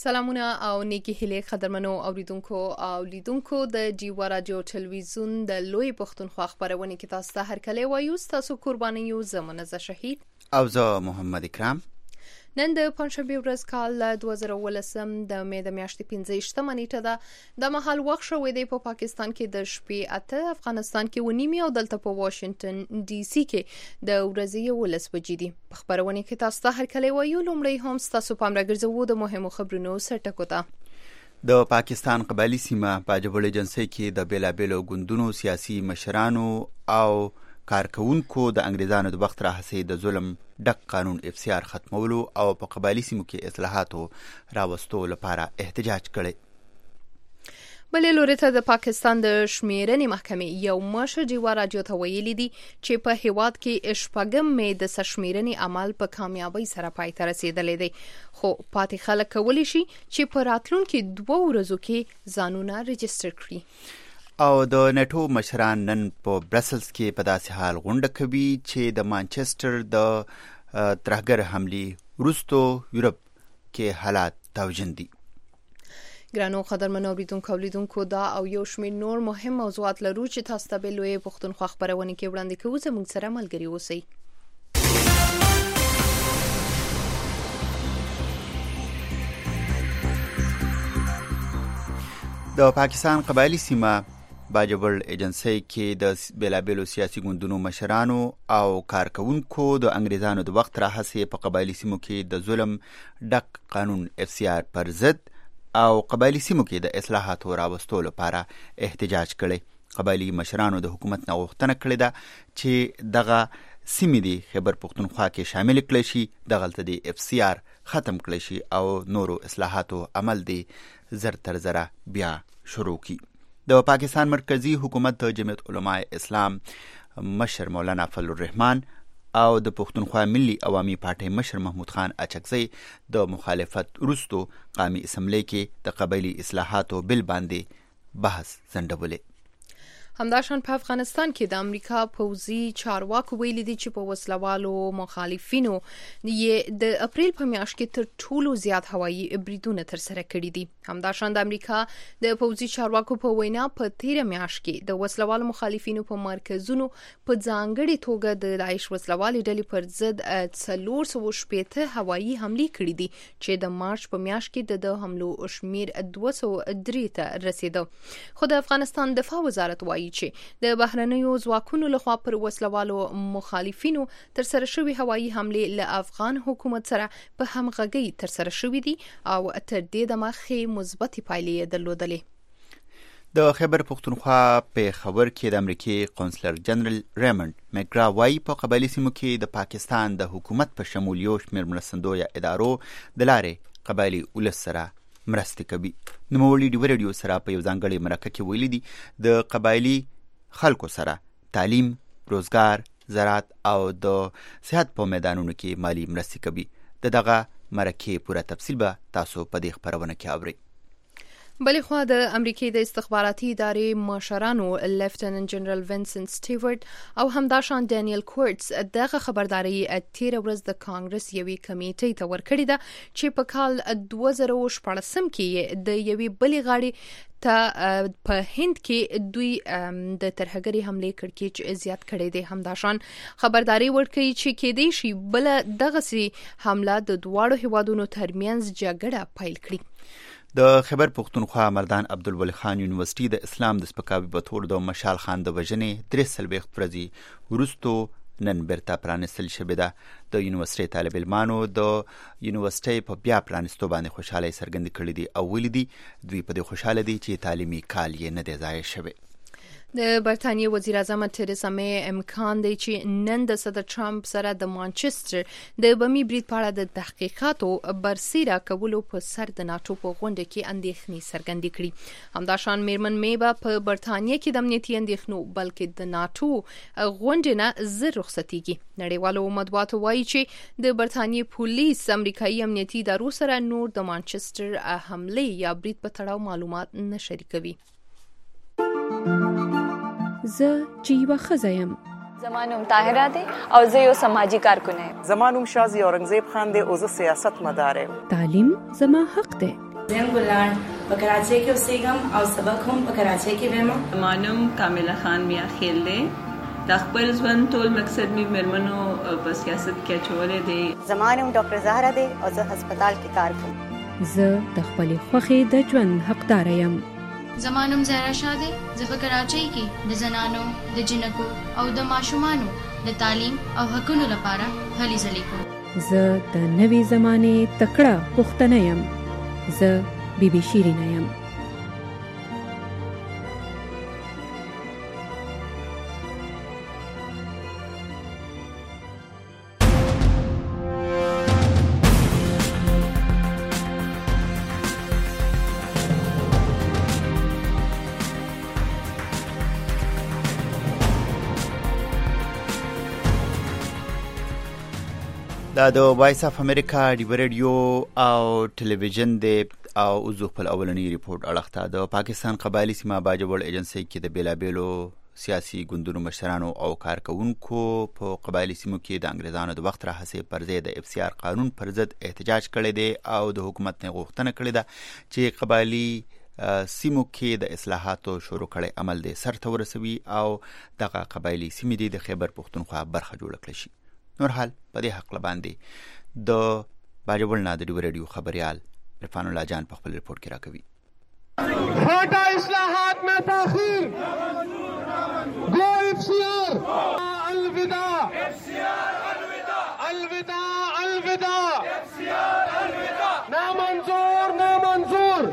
سلامونه او نیکی هیلې قدرمنو اوریدونکو او لیدونکو د جیوا رادیو ټلویزیون د لوی پښتونخوا خبرونه کې تاسو ته هرکلی وایو. تاسو قرباني یو زمونه ز شهید او زه محمد اکرام. نن د پنځشنبه ورځ کال 2018 د مې د میاشتې 15 نیټه ده. د مهال وخت شوې دی په پاکستان کې د شپې 8، افغانستان کې ونیمه او دلته په واشنگټن ډي سي کې د ورځې 11 بجې دي. په خبرونه کې تاسو ته هرکلی وایو. لومړی هم تاسو پام راګرځوو د مهمو خبرونو سرټکو ته. د پاکستان قبایلی سیمه په جبل جنسي کې د بیلابیلو ګوندونو سیاسي مشرانو او کارکونکو د انګریزانو د وخت راهسې د ظلم ډک قانون FCR ختمولو او په قبایلی سیمو کې اصلاحاتو راوستو لپاره احتجاج کړي. بلې لوري ته د پاکستان د شمیرنې محکمې یو مشر جیوا رادیو ته ویلي دي چې په هیواد کې شپږم مې د شمیرنې عمل په کامیابی سره پای ته رسیدلی دی، خو پاتې خلک کولی شي چې په راتلونکو 2 ورځو کې ځانونه رجسټر کړي. او د نیټو مشران نن په برسلز کې په داسې حال غونډه کوي چې د مانچسټر د ترهګر حملې وروسته یورپ کې حالات توجن دي. ګرانو قدرمنو اوریدونکو او لیدونکو دا او یو شمېر نور مهم موضوعات لرو چې تاسو ته به لوی پښتونخوا خبرونه کې وړاندې کوو. زموږ سره ملګري اوسئ. د پاکستان قبایلی سیمه باجبل ایجنسی کې د بیلابیلو سیاسي ګوندونو مشرانو او کارکونکو د انګریزانو د وخت راهسې په قبایلی سیمو کې د ظلم ډک قانون FCR پر ضد او قبایلی سیمو کې د اصلاحاتو راوستو لپاره احتجاج کړي. قبایلی مشرانو د حکومت نه غوښتنه کړې ده چې دغه سیمې د خیبر پښتونخوا کې شامل کړي شي، دغلته د FCR ختم کړي شي او نورو اصلاحاتو عمل دی زر تر زره بیا شروع کی. د پاکستان مرکزی حکومت د جمعیت علماء اسلام مشر مولانا فضل الرحمن او د پښتونخوا ملي عوامي پارټۍ مشر محمود خان اچکزی د مخالفت وروسته قومي اسمبلی کې د قبایلی اصلاحاتو بل باندې بحث زندولې. همداشان په افغانستان کې د امریکا پوځي چارواکو ویلي دي چې په وسلوالو مخالفینو یې د اپریل په میاشت کې تر ټولو زیات هوایي بریدونه ترسره کړي دي. همداشان د امریکا د پوځي چارواکو په وینا په تیر میاشت کې د وسلوالو مخالفینو په مرکزونو په ځانګړي توګه د داعش وسلوالي ډلې پر ضد 460 هوایي حملې کړي دي چې د مارچ په میاشت کې د حملو شمیر 203 ته رسیده. خو د افغانستان دفاع وزارت وایي چې د بهرنیو ځواکونو لخوا پر وسلوالو مخالفینو ترسره شوی هوایي حملې له افغان حکومت سره په همغږۍ ترسره شوې دي او تر دې دمه ښې مثبتې پایلې درلودلې. د خیبر پښتونخوا په خبر کې د امریکای قونسلر جنرال ریمنډ میګرا وايي په قبایلی سیمو کې د پاکستان د حکومت په شمول یو شمېر مرستندویه ادارو د لارې قبایلی ولس سره مرستې کوي. نوموړي د ریډیو سره په یو ځانګړي مرکه کې ویلي دي د قبایلی خلکو سره تعلیم، روزګار، زراعت او د صحت په میدانونو کې مالی مرستې کوي. دغه مرکه پوره تفصیل به تاسو په دې خبرونه کې اورئ. بلې خوا د امریکای د استخباراتي ادارې مشرانو لیفټیننټ جنرال وینسنت سټیورت او همداشان ډانیل کورټس دغه خبرداري تیر ورځ د کانګرس یوې کمیټې ته ورکړې ده چې په کال 2014 کې د یوې بلې غاړې ته په هند کې دوی د ترهګري حملې کړکېچ زیات کړی دی. همداشان خبرداري ورکړي چې کېدای شي بل دغه سي حمله د دواړو هیوادونو ترمنځ جګړه پیل کړي. د خیبر پښتونخوا مردان عبدالولي خان یونیورسيټي د اسلام د سپکاوي په تور د مشال خان د وژنې 3 ورځې وروسته نن بیرته پرانستل شوې ده. د یونیورسيټي طالب علمانو د یونیورسيټي په بیا پرانستو باندې خوشاله څرګند کړي دي او ویلي دي دوی په دې خوشاله دي چې تعلیمي کال یې نه دی ضایع شوی. د برتانیې وزیر اعظم تریسا مې امکان دی چې نن د صدر ټرمپ سره د مانچسټر د بمي برید په اړه د تحقیقاتو برسیره کولو په سر د ناتو په غونډه کې اندېښنې څرګندې کړي. همداشان میرمن مې به په برتانیې کې د امنیتي اندېښنو بلکې د ناتو غونډې نه زر رخصتېږي. نړیوالو مطبوعاتو وایي چې د برتانیې پولیس امریکایي امنیتي ادارو سره نور د مانچسټر حملې یا برید په تړاو معلومات نه شریکوي. زه چې یوه ښځه یم. زما نوم طاهره دی او زه یو سماجی کارکونه یم. زما نوم شازي اورنګزیب خان دی او زه سیاست مدار یم. تعلیم زما حق دی. زم ګلان په کراچۍ کې اوسېږم او سبق هم په کراچۍ کې وایم. مانم کامله خان میا خیل دی. د خپل ژوند ټول مقصد می مرمنو په سیاست کې اچولې دی. زمانم ډاکټر زهرا دی او زه هسپتال کې کار کوم. زه د خپل خوخي د ژوند حقدار یم. زمانم زهرا شاده زه په کراچۍ کې د زنانو د جنکو او د ماشومانو د تعلیم او حقوقو لپاره هلې ځلې کوم. زه د نوې زمانه تکړه پښتنه یم. زه بیبي شیرینه یم. دا د وایس اف امریکا د ریډیو او ټلویزیون دی او اوس خپل اولنی ریپورت اړخته د پاکستان قبایلی سیمه باجوړ ایجنسی کې د بیلابیلو سیاسي ګوندونو مشرانو او کارکونکو په قبایلی سیمو کې د انګریزانو د وخت راهیسې پر ضد د FCR قانون پر ضد احتجاج کړی دی او د حکومت نه غوښتنه کړې ده چې قبایلی سیمو کې د اصلاحاتو شروع کړي عمل دی سرته ورسوي او دغه قبایلی سیمې دی د خیبر پښتونخوا برخه جوړ کړي شي. نور حال په دې حق باندې د باجوړ نه د ریډیو خبريال عرفان الله جان په خپل ریپورت کې راکوي. کوټا اصلاحات میں تاخیر گو FCR الوداع الوداع الوداع FCR نامنظور نامنظور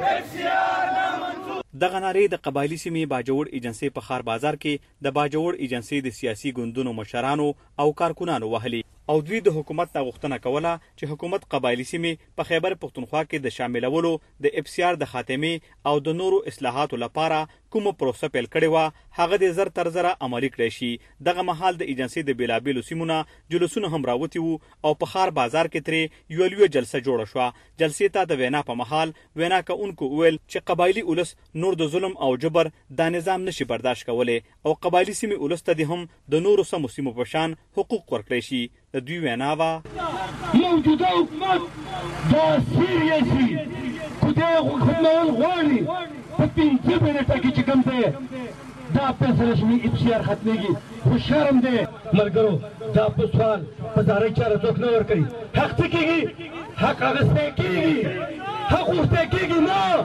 دغه نارې د قبایلی سیمې باجوړ ایجنسی په خار بازار کې د باجوړ ایجنسی د سیاسي ګوندونو مشرانو او کارکونانو وهلي او دوی د حکومت نه غوښتنه کوله چې حکومت قبایلی سیمې په خیبر پښتونخوا کې د شاملولو د FCR د خاتمې او د نورو اصلاحاتو لپاره کومه پروسه پیل کړې وه هغه د زر تر زره عملي کړی شي. دغه مهال د ایجنسی د بیلابیلو سیمونه جلوسونه هم راوتی وو او په خار بازار کې ترې یو لوی جلسه جوړه شوه. جلسې ته د وینا په مهال وینا کوونکو ویل چې قبایلی اولس نور د ظلم او جبر دا نظام نشي برداشت کولی او قبایلی سیمې اولس ته هم د نورو سمو سیمو په شان حقوق ورکړی شي. د دوی وینا وه موجوده حکومت دا سیریسي خدای حکومت غواړي په 5 منټه کې چې کوم دی دا پیسې رسمي FCR ختمېږي. خو شرم دی ملګرو دا په سوال په زارۍ چاره څوک نه ورکوي. حق څه کېږي حق اخیستی کېږي حق غوښتی کېږي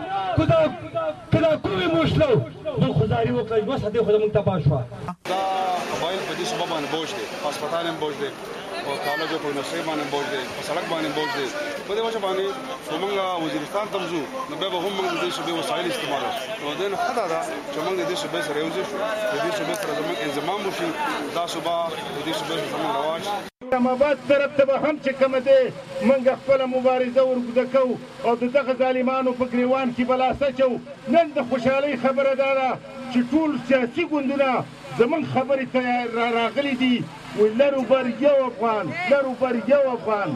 نه که دا کومې موشلو موږ خو زاري وکړه یوه ساعت خو زموږ تباه شوه. دا قبایل په دې صوبه باندې بوج دی هسپتال هم بوج دی او کالج په نسخې باندې بوج دی په سړک باندې بوج دی. په دې وجه باندې چې موږ وزیرستان ته ځو نو بیا به هم موږ د دې صوبې وسایل استعمالوو نو دې نه ښه ده چې موږ د دې صوبې سره یو ځای شو د دې صوبې سره زموږ انضمام وشي دا صوبه د دې صوبې سره زموږ رواج اسلامآباد طرف ته به هم چې کومه دی موږ خپله مبارزه ورګده کوو او د دغه ظالمانو په ګریوان کې به لاس اچوو. نن د خوشحالۍ خبره دا ده چې ټول سیاسي ګوندونه زموږ خبرې ته راغلي دي وایي لرو بر یو افغان لرو بر یو افغان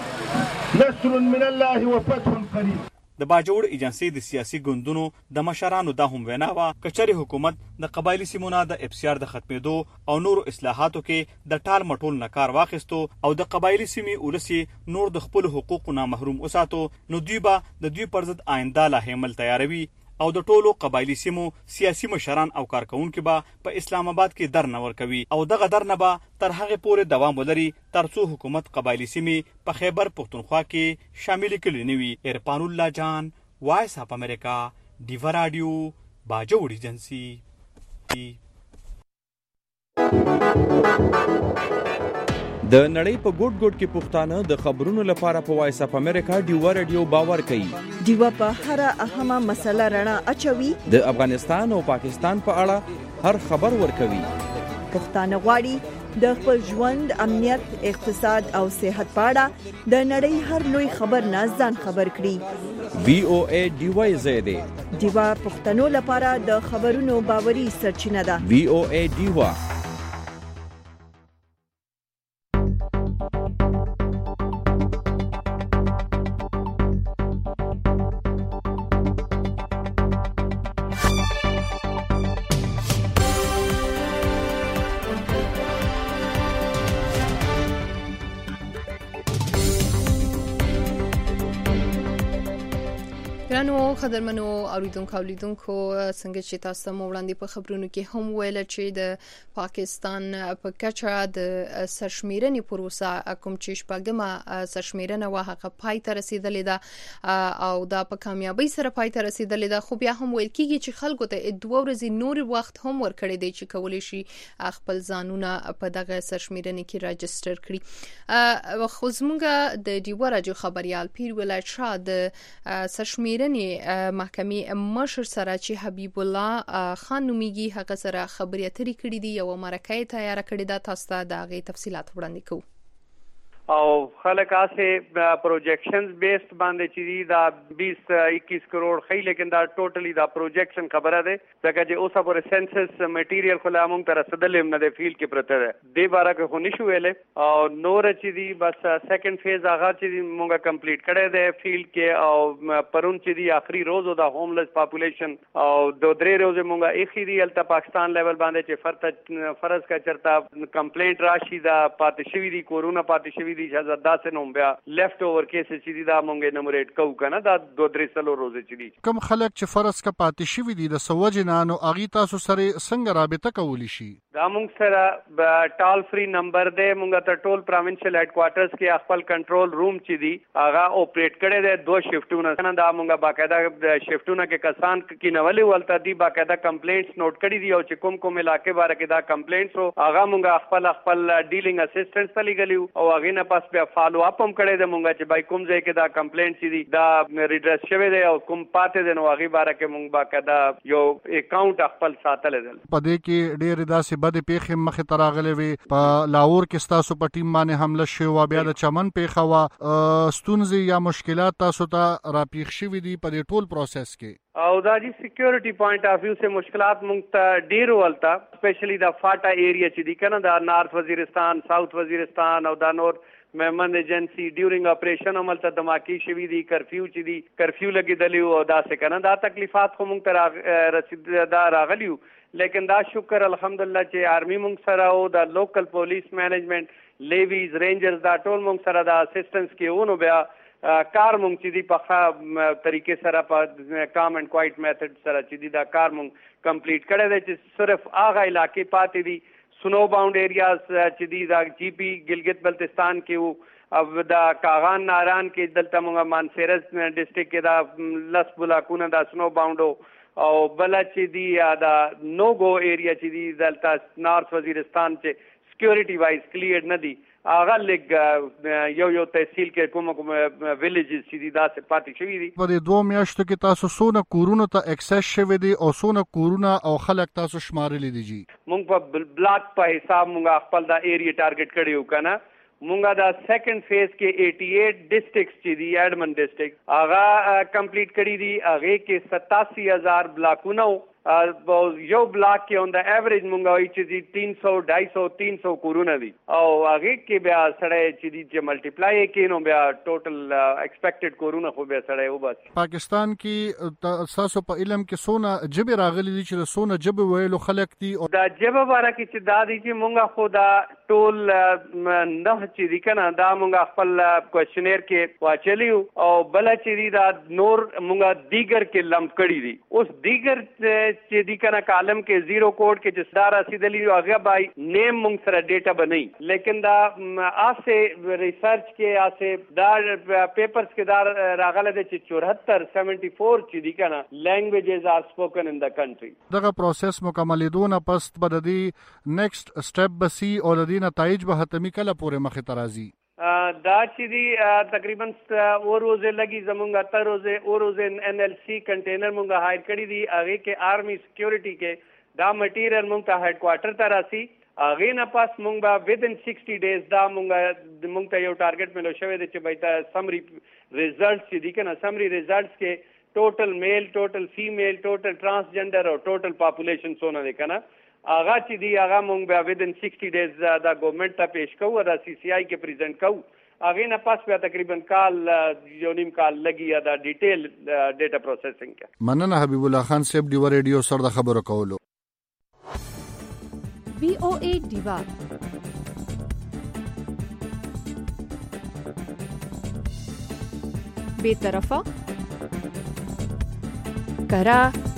نصر من الله وفتح قریب. د باجوړ ایجنسی د سیاسي ګوندونو د مشرانو دا هم وینا وه کچري حکومت د قبایلی سیمونه د FCR د ختمېدو او نورو اصلاحاتو کې د ټال مټول نه کار واخیستو او د قبایلی سیمې ولسی نور د خپل حقوقو نه محروم وساتو نو دوی به د دوی پر ضد آینده لا حمل تیاروي او د ټولو قبایلی سیمو سیاسي مشران او کارکونکو به په اسلام آباد کې در نه ورکوي او دغه در نه به تر هغه پورې دوام ولري ترڅو حکومت قبایلی سیمې په خیبر پښتونخوا کې شامل کړي نه وي. عرفان الله جان وایس اف امریکا ډیوا رادیو باجوړ ایجنسی. د نړۍ په ګوټ ګوټ کې پښتانه د خبرونو لپاره په وایس اف امریکا ډیوا رادیو باور کوي. ډیوا په هر اهمه مسله رڼا اچوي. د افغانستان او پاکستان په اړه هر خبر ورکوي. پښتانه غواړي د خپل ژوند امنیت اقتصاد او صحت په اړه د نړۍ هر لوی خبر نه ځان خبر کړي. VOA ډیوا زیاده ډیوا پښتنو لپاره د خبرونو باوري سرچینه ده. VOA ډیوا ګرانو قدرمنو اوریدونکو اولیدونکو څنګه چې تاسو ته وړاندې په خبرونو کې هم ویل چې د پاکستان په کچه د سرشمیرنې پروسه کوم چې شپږمه سرشمیرنه واه پای ته رسیدلې ده او دا په کامیابی سره پای ته رسیدلې ده، خو بیا هم ویل کیږي چې خلکو ته 2 ورځې نور وخت هم ورکړی دی چې کولی شي خپل ځانونه په دغه سرشمیرنې کې راجستر کړي. خو زموږ د ډیوه راډیو خبريال پیر ولایت شاه د سرشمیرنې محکمې مشر سره چې حبیب الله خان نومیږي هغه سره خبرې اترې کړې دي او مرکه تیار کړې ده. تاسو ته د هغې تفصیلات وړاندې کوو. او خلک اسه پروجیکشنز بیسড باندې چې دا 20-21 کروڑ خی، لیکن دا ټوټلی دا پروجیکشن خبره ده ځکه چې اوسه پر سنسس مټیریل خو لا مونږ تر رسیدلې نه د فیلډ کې پرته ده د بارا کې خو نشو ویلې او نور چې دی بس سیکنډ فیز هغه چې مونږه کمپلیټ کړی ده فیلډ کې او پرون چې دی اخري روز دا هوملس پاپولیشن او 2-3 روزه مونږه اخی دی الته پاکستان لیول باندې چې فرض کا چرتا کمپلینټ راشي دا پاتې شوی دی کورونا پاتې شوی دی اجازه داسې نوم بیا لیفت اوور کیسز چې دا مونږه نمبرېټ کوو کنه دا 2-3 روزه چې دي. کوم خلک چې فرض کا پاتې شوی دي د سوجنانو اغي تاسو سره څنګه رابطه کولی شي؟ دا مونږ سره ټال فری نمبر دی، مونږ ته ټول پروینشل هډ کوارټرز کې خپل کنټرول روم چې دی هغه اپریټ کړي دي 2 شفټونه نه دا مونږه باقاعده شفټونه کې کسان کې نولې ولته دی باقاعده کمپلینټس نوٹ کړي دي او چې کوم علاقې باره کې دا کمپلینټس او هغه مونږه خپل ډیلینګ اسسټنټس ته لګلیو او هغه نه پاس بیا فالو اپ هم کړی دی مونږه چې بای کوم ځای کې دا کمپلینټ چې دی دا ریډرس شوی دی او کوم پاتې دی نو هغه باره کې مونږ باقاعده یو اکاونټ خپل ساتل دي. په دې کې ډېر داسې بد پیښې مخې ته راغلې وي. په لاهور کې تاسو په ټیم باندې حمله شوی، بیا د چمن پیښه وا ستونزې یا مشکلات تاسو ته راپېښ شوي دي په دې ټول پروسس کې؟ او دا جی سیکیورٹی پوائنٹ آف ویو سے مشکلات مونږ ته ډیر ولتا سپیشلی دا فاټا ایریا چې دی کنه دا نارث وزیرستان ساوث وزیرستان او دا نور مهمند ایجنسی ډیورینګ اپریشن عمل ته دماکی شوی دی کرفیو چې دی کرفیو لګیدلی او دا څه کنه دا تکلیفات خو مونږ ته رسید دا راغلیو، لیکن دا شکر الحمدلله چې آرمی مونږ سره او دا لوکل پولیس مینجمنٹ لیویز رینجرز دا ټول مونږ سره دا اسسټنس کېونو بیا کار مونږ چې دی په طریقې سره په کام اینڈ کوایټ میتھډ سره چې دی دا کار مونږ کمپلیټ کړی دی چې صرف هغه علاقې پاتې دي سنو باؤنڈ ایریاز چې دی دا جی پی ګلګت بلتستان کې او دا کاغان ناران کې دلته مونږه مانسیرس ډسټریکټ کې دا لس بلاکونه دا سنو باؤنډ او بل چې دی دا نو گو ایریا چې دی دلته نارث وزیرستان چې سکیورټي وایز کلیئر نه دی هغه لګ یو تحصیل کې کوم ویلیجز چې دی دا څه پاتې شوی دي. په دې 2 میاشتو کې تاسو سونه کورونو ته اکسس شوی دي او سونه کورونه او خلک تاسو شمارلې دي؟ جی مونږ په بلاک په حساب مونږ خپل دا ایریا ټارګټ کړیو کنه. مونږه دا سیکنډ فیز کې 88 ډسټرکټس چې دی ایڈمن ډسټرکټ هغه کمپلیټ کړی دي، هغه کې 87000 بلاکونه یو بلاک کې اون دا ایوریج مونږه وایي چې 300-250-300 کورونه دي او هغه کې بیا سړی چې دی چې ملټیپلای کې نو بیا ټوټل ایکسپیکټډ کورونه خو بیا سړی وباسي. پاکستان کې تاسو په علم کې سونه جبه راغلي دي چې سونه جبه ویلو خلک دي او دا جبه باره کې چې دا دي چې مونږه خو دا ټول نه چې دی کنه دا مونږه خپل کوېشنیر کې واچلیو او بل چې دی دا نور مونږه دیگر کې لمپ کړی دي. اوس دیگر چې دی کنه کالم کې 0 کوډ کې چې صدر رسیدلی هغه بای نیم مونږ سره ډیټا بنئ، لیکن دا آسه ریسرچ کې آسه دا پیپرز کې دا راغله د 74 چې دی کنه لینګویجز آر سپوکن ان د کنټری. دغه پروسس مکملېدونه پس بد دی نیکسٹ سټپ بسی او د دې نتایج به حتمی کله پورې مخې ته راځي؟ دا چې دی تقریبا اوروزه لګي زمونږه تر اوروزه NLC کنټینر مونږه هایر کړی دی، هغه کې آرمی سکیورټي کې دا مټیریل مونږ ته هډ کوارټر ته راسي، هغه نه پاس مونږ به ودن 60 ډیز دا مونږ ته یو ټارګټ ملو شوی دی چې بایته سمری ریزلټس چې دی کنه سمری ریزلټس کې ټوټل میل ټوټل فیمیل ټوټل ټرانسجنډر او ټوټل پاپولیشن سونه دی کنه هغه چې دی هغه مونږ بیا ودن 60 ډیز دا ګورنمنت ته پیش کوو دا CCI کې پریزنټ کوو، هغه نه پاس بیا تقریبا کال یو نیم کال لګي دا ډیټیل ډیټا پروسیسینګ کې. مننه حبیب الله خان صاحب ډیو ریډیو سره د خبرو کولو. VOA ډیوا بے طرفه کره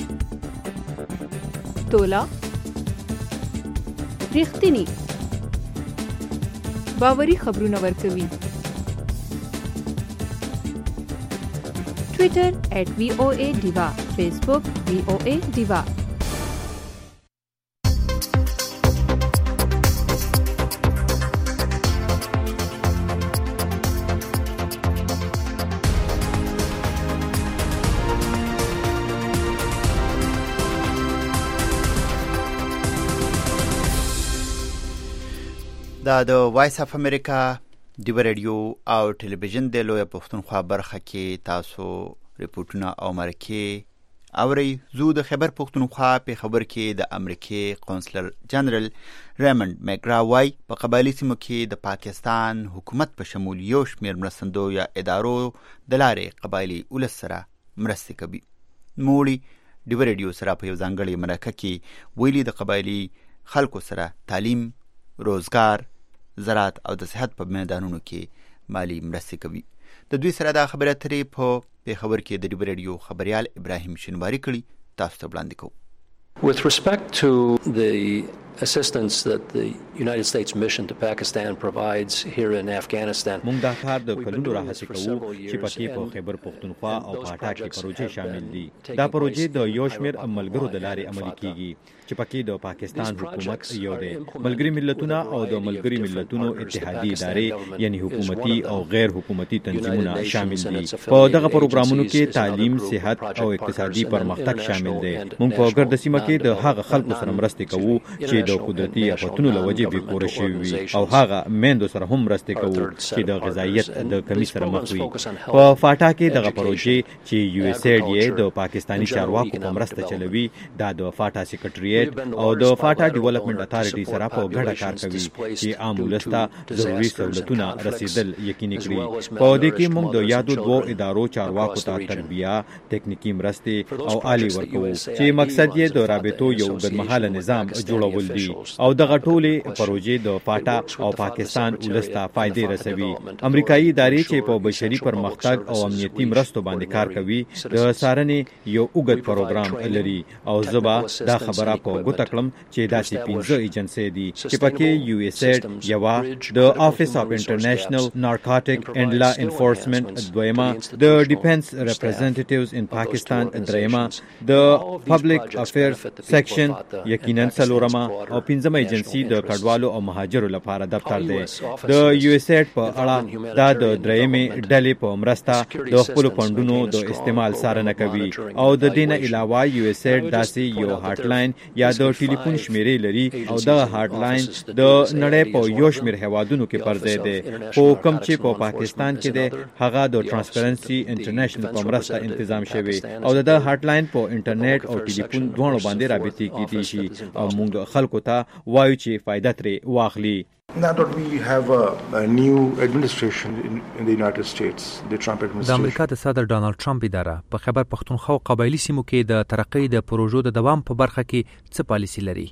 تولا ریښتینی باوري خبرونه ورکوي. ټویټر @VOA Diva، فیسبوک VOA Diva. دا د وایس اف امریکا ډیو رادیو او ټلویزیون د لوی پښتونخوا برخه کې تاسو ریپورتونه او مرکې اوري. زو د خبر پښتونخوا په خبر کې د امریکای قونسلر جنرال ریموند میکراوای په قبایلی سیمو کې د پاکستان حکومت په شمول یو شمېر مرستندو یا ادارو د لارې قبایلی ولس سره مرستې کوي. موړي ډیو رادیو سره په یو ځانګړي مرکه کې ویلي د قبایلی خلکو سره تعلیم، روزګار، زراعت او د صحت په میدانونو کې مالی مرستې کوي. د دوی سره دا خبره اترې په خبر کې د ډیو رادیو خبريال ابراهیم شینواری کړي. تاسو ته وړاندې کوو. With respect to the assistance that the United States mission to Pakistan provides here in Afghanistan. موږ دا کار د کلونو راهڅ کوو چې پکې په خیبر پختونخوا او پاټا کې پروژې شامل دي. دا پروژې د یو شمېر ملګرو د لارې عملي کیږي چې پکې د پاکستان حکومت یو دی، ملګری ملتونه او د ملګری ملتونو اتحادیې ادارې یعنی حکومتي او غیر حکومتي تنظیمونه شامل دي. په دغه پروګرامونو کې تعلیم، صحت او اقتصادي پرمختګ شامل دي. موږ په ګرد سیمه کې د هغه خلکو سره مرستې کوو چې د قدرتي آفتونو له وجې بې کوره شوي وي او هغه میندو سره هم مرستې کوو چې د غذایت د کمی سره مخ وي. په فاټا کې دغه پروژې چې یو اس ایډ یې د پاکستاني چارواکو په مرسته چلوي، دا د فاټا سیکریټریټ او د فاټا ډیولپمنٹ اتارټي سره په ګډه کار کوي چې عام ولس ته ضروري سہولتونه رسیدل یقیني کړي. په دې کې موږ د یادو دوو ادارو چارواکو ته تربیه، تکنیکی مرستې او آلی ورکوو چې مقصد یې د رابطو یو ګډمحاله نظام جوړول دي او دغه ټولې پروژې د فاټا او پاکستان ولس ته فائدې رسوي. امریکایي ادارې چې په بشري پرمختګ او امنیتي مرستو باندې کار کوي د څارنې یو اوږد پروګرام لري او زبا دا خبره په ګوته کړم چې داسې 15 ایجنسۍ دي چې پکې یو اس ایډ یوا، د افیس اف انټرنیشنل نارکوټیک اینڈ لا انفورسمنٹ دویمه، د ډیفنس ریپرزنټیټیوز ان پاکستان دریمه، د پبلک افیرز سیکشن یقینا څلورمه او پنځمه ایجنسی د کډوالو او مهاجرو لپاره دفتر دی. د یو اس ایډ په اړه دا د درېمې ډلې په مرسته د خپل فندونو د استعمال څارنه کوي او د دې نه علاوه یو اس ایډ داسې یو هاټ لاین یا د ټلیفون شمیرې لري او دا هاټ لاین د نړۍ په یو شمېر هیوادونو کې پر ځای دی. په کوم چې په پاکستان کې دی هغه د ترانسپرنسي انټرنیشنل په مرسته تنظیم شوی او د هاټ لاین په انټرنیټ او ټلیفون دواړو باندې رابطې کیدي شي او موږ خلکو ته وایو چې فائدہ ترې واخلي. Now that we have a new administration in the United States, the Trump administration. د امریکا د صدر ډانلډ ټرمپ اداره په خیبر پختونخوا او قبایلی سیمو کې د ترقۍ د پروژو د دوام په برخه کې څه پالیسي لري؟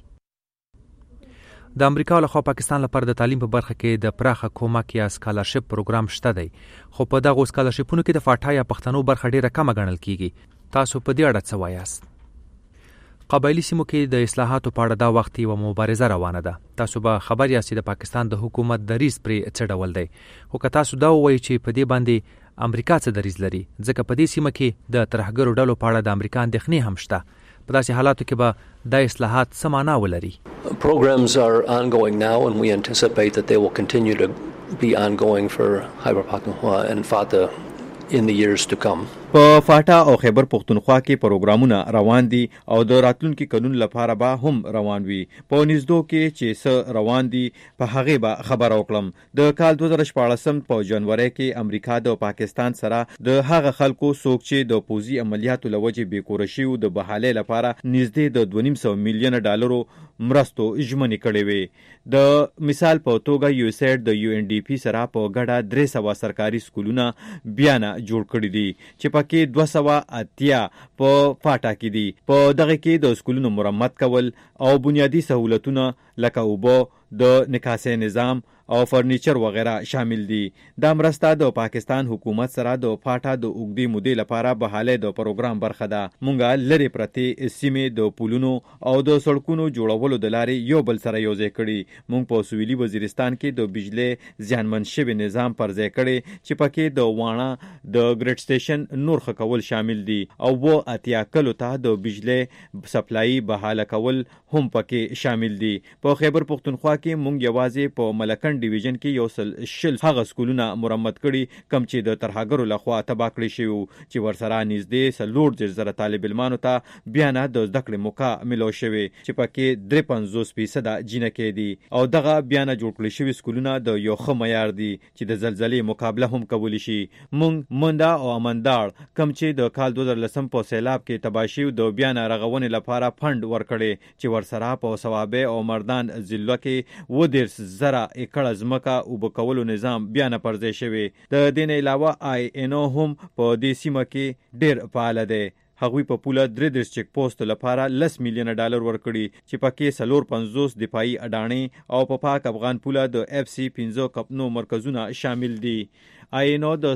د امریکا لخوا پاکستان لپاره د تعلیم په برخه کې د پراخه کومک یا سکالرشپ پروګرام شته دی، خو په دغه سکالرشپونو کې د فاټا یا پښتنو برخه ډیره کمه ګڼل کیږي. تاسو په دې اړه څه وایاست؟ قبایلی سیمو کې د اصلاحاتو په اړه دا وخت یوه مبارزه روانه ده. تاسو به خبر یاست د پاکستان د حکومت دریځ پرې څه ډول دی، خو که تاسو دا ووایئ چې په دې باندې امریکا څه دریځ لري، ځکه په دې سیمه کې د ترهګرو ډلو په اړه د امریکا اندېښنې هم شته، په داسې حالاتو کې به دا اصلاحات څه معنا ولري؟ Programs are ongoing now and we anticipate that they will continue to be ongoing for Khyber Pakhtunkhwa and FATA in the years to come. په فاټا او خیبر پختونخوا کې پروګرامونه روان دي او د راتلونکي قانون لپاره به هم روان وي. په نږدو کې چې څه روان دي په هغه به خبر وکړم. د کال 2014 په جنوري کې امریکا د پاکستان سره د هغه خلکو څوک چې د پوزي عملیاتو لوجې بیکوره شوي د بحالې لپاره نږدې د 2.5 میلیون ډالرو مرستو ژمنې کړې وي. د مثال په توګه یو اس ایډ د یو ان ډي پی سره په ګډه 300 سرکاري سکولونه بیا نه جوړ کړي دي چې کې 280 په فاټا کې دي. په دغه کې د سکولونو مرمت کول او بنیادی سہولتونه لکه اوبه، د نکاسې نظام او فرنیچر وغیرہ شامل دي. دا مرسته د پاکستان حکومت سره د فاټا د اوږدې مودې لپاره بحالې د پروګرام برخه ده. مونږه لري پرتې سیمې د پولونو او د سړکونو جوړولو د لارې یو بل سره یوځای کړي. مونږ په سویلي وزیرستان کې د بجلی زیانمن شوي نظام پر ځای کړي چې پکې د واڼه د ګریډ سټیشن نور ښه کول شامل دي او 80 کلو ته د بجلی سپلای بحاله کول هم پکې شامل دي. په خیبر پختونخوا کې مونږ یوازې په ملکن ډیویژن کې یو شل هغه سکولونه مرمت کړي کم چې د ترهګرو لخوا تباه کړي شوي چې ورسره نږدې 40,000 طالب علمانو ته بیا نه د زده کړې موقع ملو شوې چې پکې 53% جینکې دي او دغه بیا نه جوړ کړي شوي سکولونه د یو ښه معیار دي چې د زلزلې مقابله هم کولی شي. مونږ منډه او امنداړ کم چې د کال 2010 په سیلاب کې تباه شوي د بیا نه رغونې لپاره فند ورکړي چې ورسره په ثوابه او مردان ضلع کې 10,000 ایکړ ځمکه اوبه کولو نظام بیا نه پر ځای شوی. د دې نه علاوه INO هم په دې سیمه کې ډېر فعال دی. هغوی په پوله 3 چیک پوسټ لپاره $10 میلیون ورکړي چې پکې 450 دفاعي اډانې او په پاک افغان پوله د FC 15 کپنو مرکزونه شامل دي. INO د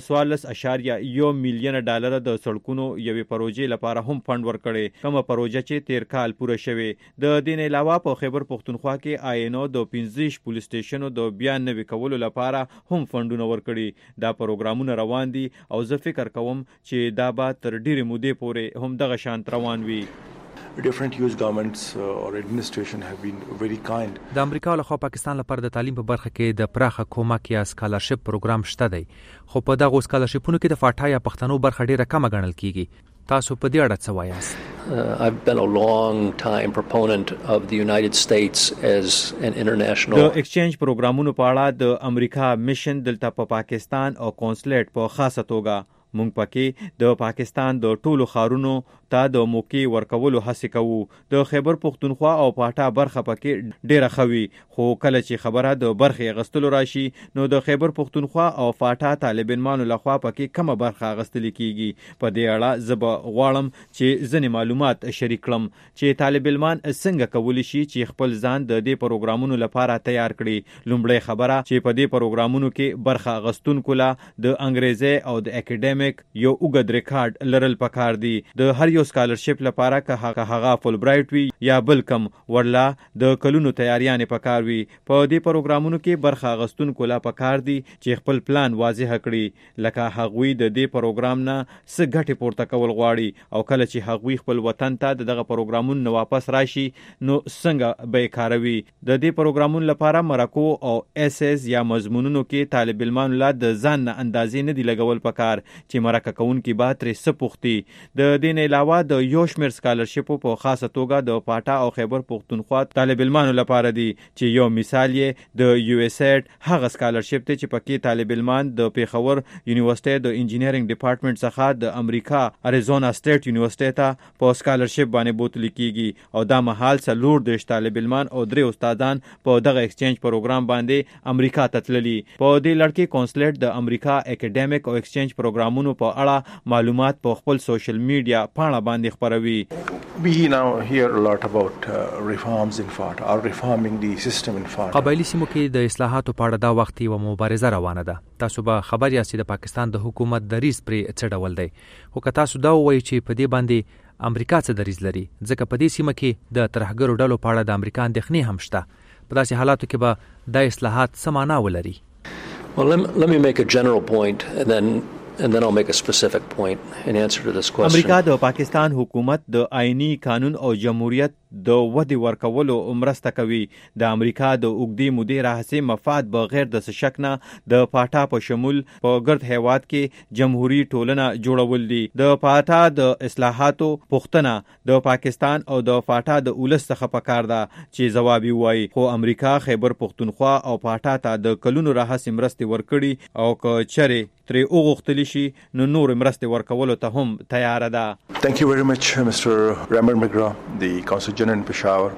14.1 میلیون ډالر د سړکونو یوې پروژې لپاره هم فند ورکړي کومه پروژه چې 13 کال پوره شوه. د دې نه علاوه په خیبر پختونخوا کې INO د 15 پولیس سټیشنو د بیا نوي کولو لپاره هم فندونه ورکړي. دا پروګرامونه روان دي او زه فکر کوم چې دا به تر ډیرې مودې پورې هم دغه شانت روان وي. Different US governments or administration have been very kind. د امریکا لخوا پاکستان لپاره د تعلیم په برخه کې د پراخه کومک یا سکالرشپ پروګرام شته دی، خو په دغه سکالرشپونو کې د فاټا یا پښتنو برخه ډیره کمه ګڼل کیږي. تاسو په دې اړه څه وایاست؟ I've been a long time proponent of the United States as an international. د ایکسچینج پروګرامونو په اړه د امریکا میشن دلته په پاکستان او کونسلیټ په خاصه توګه مونږ پکې د پاکستان د ټولو ښارونو ته د موقع ورکولو هڅه کوو. د خیبر پختونخوا او پاټا برخه پکې ډیره خوي، خو کله چې خبره د برخې اغستلو راشي نو د خیبر پختونخوا او پاټا طالب علمانو لخوا پکې کومه برخه اغستل کیږي. په دې اړه زه به غواړم چې ځینې معلومات شریک کړم چې طالب علمان څنګه کولی شي چې خپل ځان د دې پروګرامونو لپاره تیار کړي. لومړی خبره چې په دې پروګرامونو کې برخه اغستونکو له د انګریزي او د اکیډمیک یو اوږد ریکارډ لرل پکار دي. د هر یو سکالرشپ لپاره که هغه فول برایټ وي یا بل کم ورلا د کلونو تیاریانې پکار وي. په دې پروګرامونو کې برخه اغستونکو لا پکار دي چې خپل پلان واضح کړي، لکه هغوی د دې پروګرام نه څه ګټې پورته کول غواړي او کله چې هغوی خپل وطن ته دغه پروګرامونو واپس راشي نو څنګه به کاروي. د دې پروګرامونو لپاره مرکو او SS یا مضمونونو کې طالب علمانو لا د ځان نه اندازې نه دی لګول پکار چې مرکه کوونکي به ترې څه پوښتي. د دې نه علاوه د یو شمېر سکالرشپو په خاصه توګه د پاټا او خیبر پختونخوا طالب علمانو لپاره دي چې یو مثال یې د USAID هغه سکالرشپ دی چې پکې طالب علمان د پیښور یونیورسيټي د انجینرینګ ډپارټمنټ څخه د امریکا اریزونا سټیټ یونیورسيټي ته په سکالرشپ باندې بوتل کیږي او دا مهال 40 طالب علمان او 3 استادان په دغه ایکسچینج پروګرام باندې امریکا ته تللي. په دې لړ کې کونسلیټ د امریکا اکیډمیک او ایکسچینج پروګرامونو په اړه معلومات په خپل سوشل میډیا پاڼه باندې خپروي. We now hear a lot about reforms in FATA or reforming the system in FATA. قبایلی سیمو کې د اصلاحاتو په اړه دا وخت یوه مبارزه روانه ده. تاسو به خبر یاست چې د پاکستان د حکومت دریځ پرې څه ډول دی، خو که تاسو دا ووایئ چې په دې باندې امریکا څه دریځ لري، ځکه په دې سیمه کې د ترهګرو ډلو په اړه د امریکا اندېښنې هم شته، په داسې حالاتو کې به دا اصلاحات څه معنا ولري؟ Well, let me make a general point and then I'll make a specific point in answer to this question. امریکا د پاکستان حکومت د آئینی قانون او جمهوریت د ودې ورکولو مرسته کوي. د امریکا د اوږدې مودې راهیسې مفاد بغیر د شک نه د پاټا په شمول په ګرد هیواد کې جمهوری ټولنه جوړول دي. د پاټا د اصلاحاتو پوښتنه د پاکستان او د پاټا د اولس څخه پکار ده چې ځواب وایي، خو امریکا خیبر پختونخوا او پاټا ته د کلونو راهیسې مرستې ورکړي او که چېرې ترې وغوښتلی شي نو نور مرستې ورکولو ته هم تیار ده. Thank you very much, Mr. Ramon McGraw, the Consul General in Peshawar.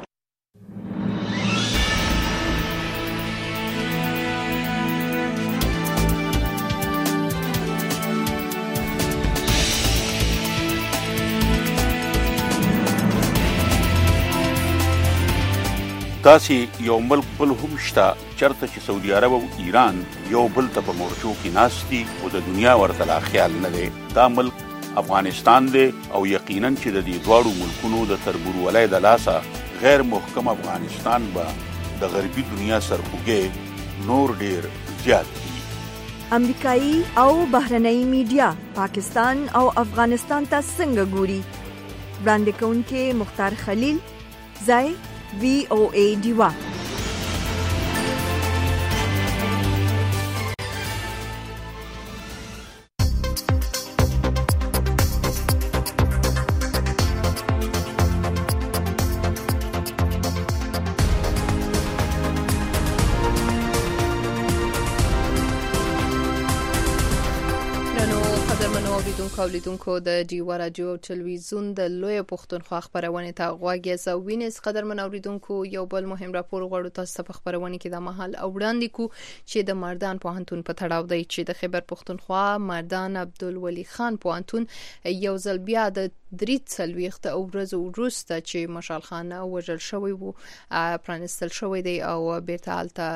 داسې یو ملک بل هم شته چرته چې سعودي عرب او ایران یو بل ته په مورچو کې ناستي او د دنیا ورته لا خیال نه دی. دا ملک افغانستان دی او یقینا چې د دې دواړو ملکونو د تربورولۍ د لاسه غیر محکم افغانستان به د غربي دنیا سرخوږی نور ډیر زیات دي. امریکایي او بهرنۍ میډیا پاکستان او افغانستان ته څنګه ګوري؟ وړاندې کوونکې مختار خلیل، ځای VOA ډیوا. اوریدونکو د ډیوا رادیو او ټلویزیون د لوی پښتونخوا خبرونه ته غوږی زوینس. قدرمن اوریدونکو یو بل مهم راپور غواړو تاسو په خبرونه کې د محل او وړاندې کو چې د مردان پوهنتون په تړاو دی چې د خیبر پښتونخوا مردان عبدالولي خان پوهنتون یو ځل بیا د 3 او ورځو وروسته چې مشال خان وژل شوی وو پرانستل شوی دی او بیرته حالته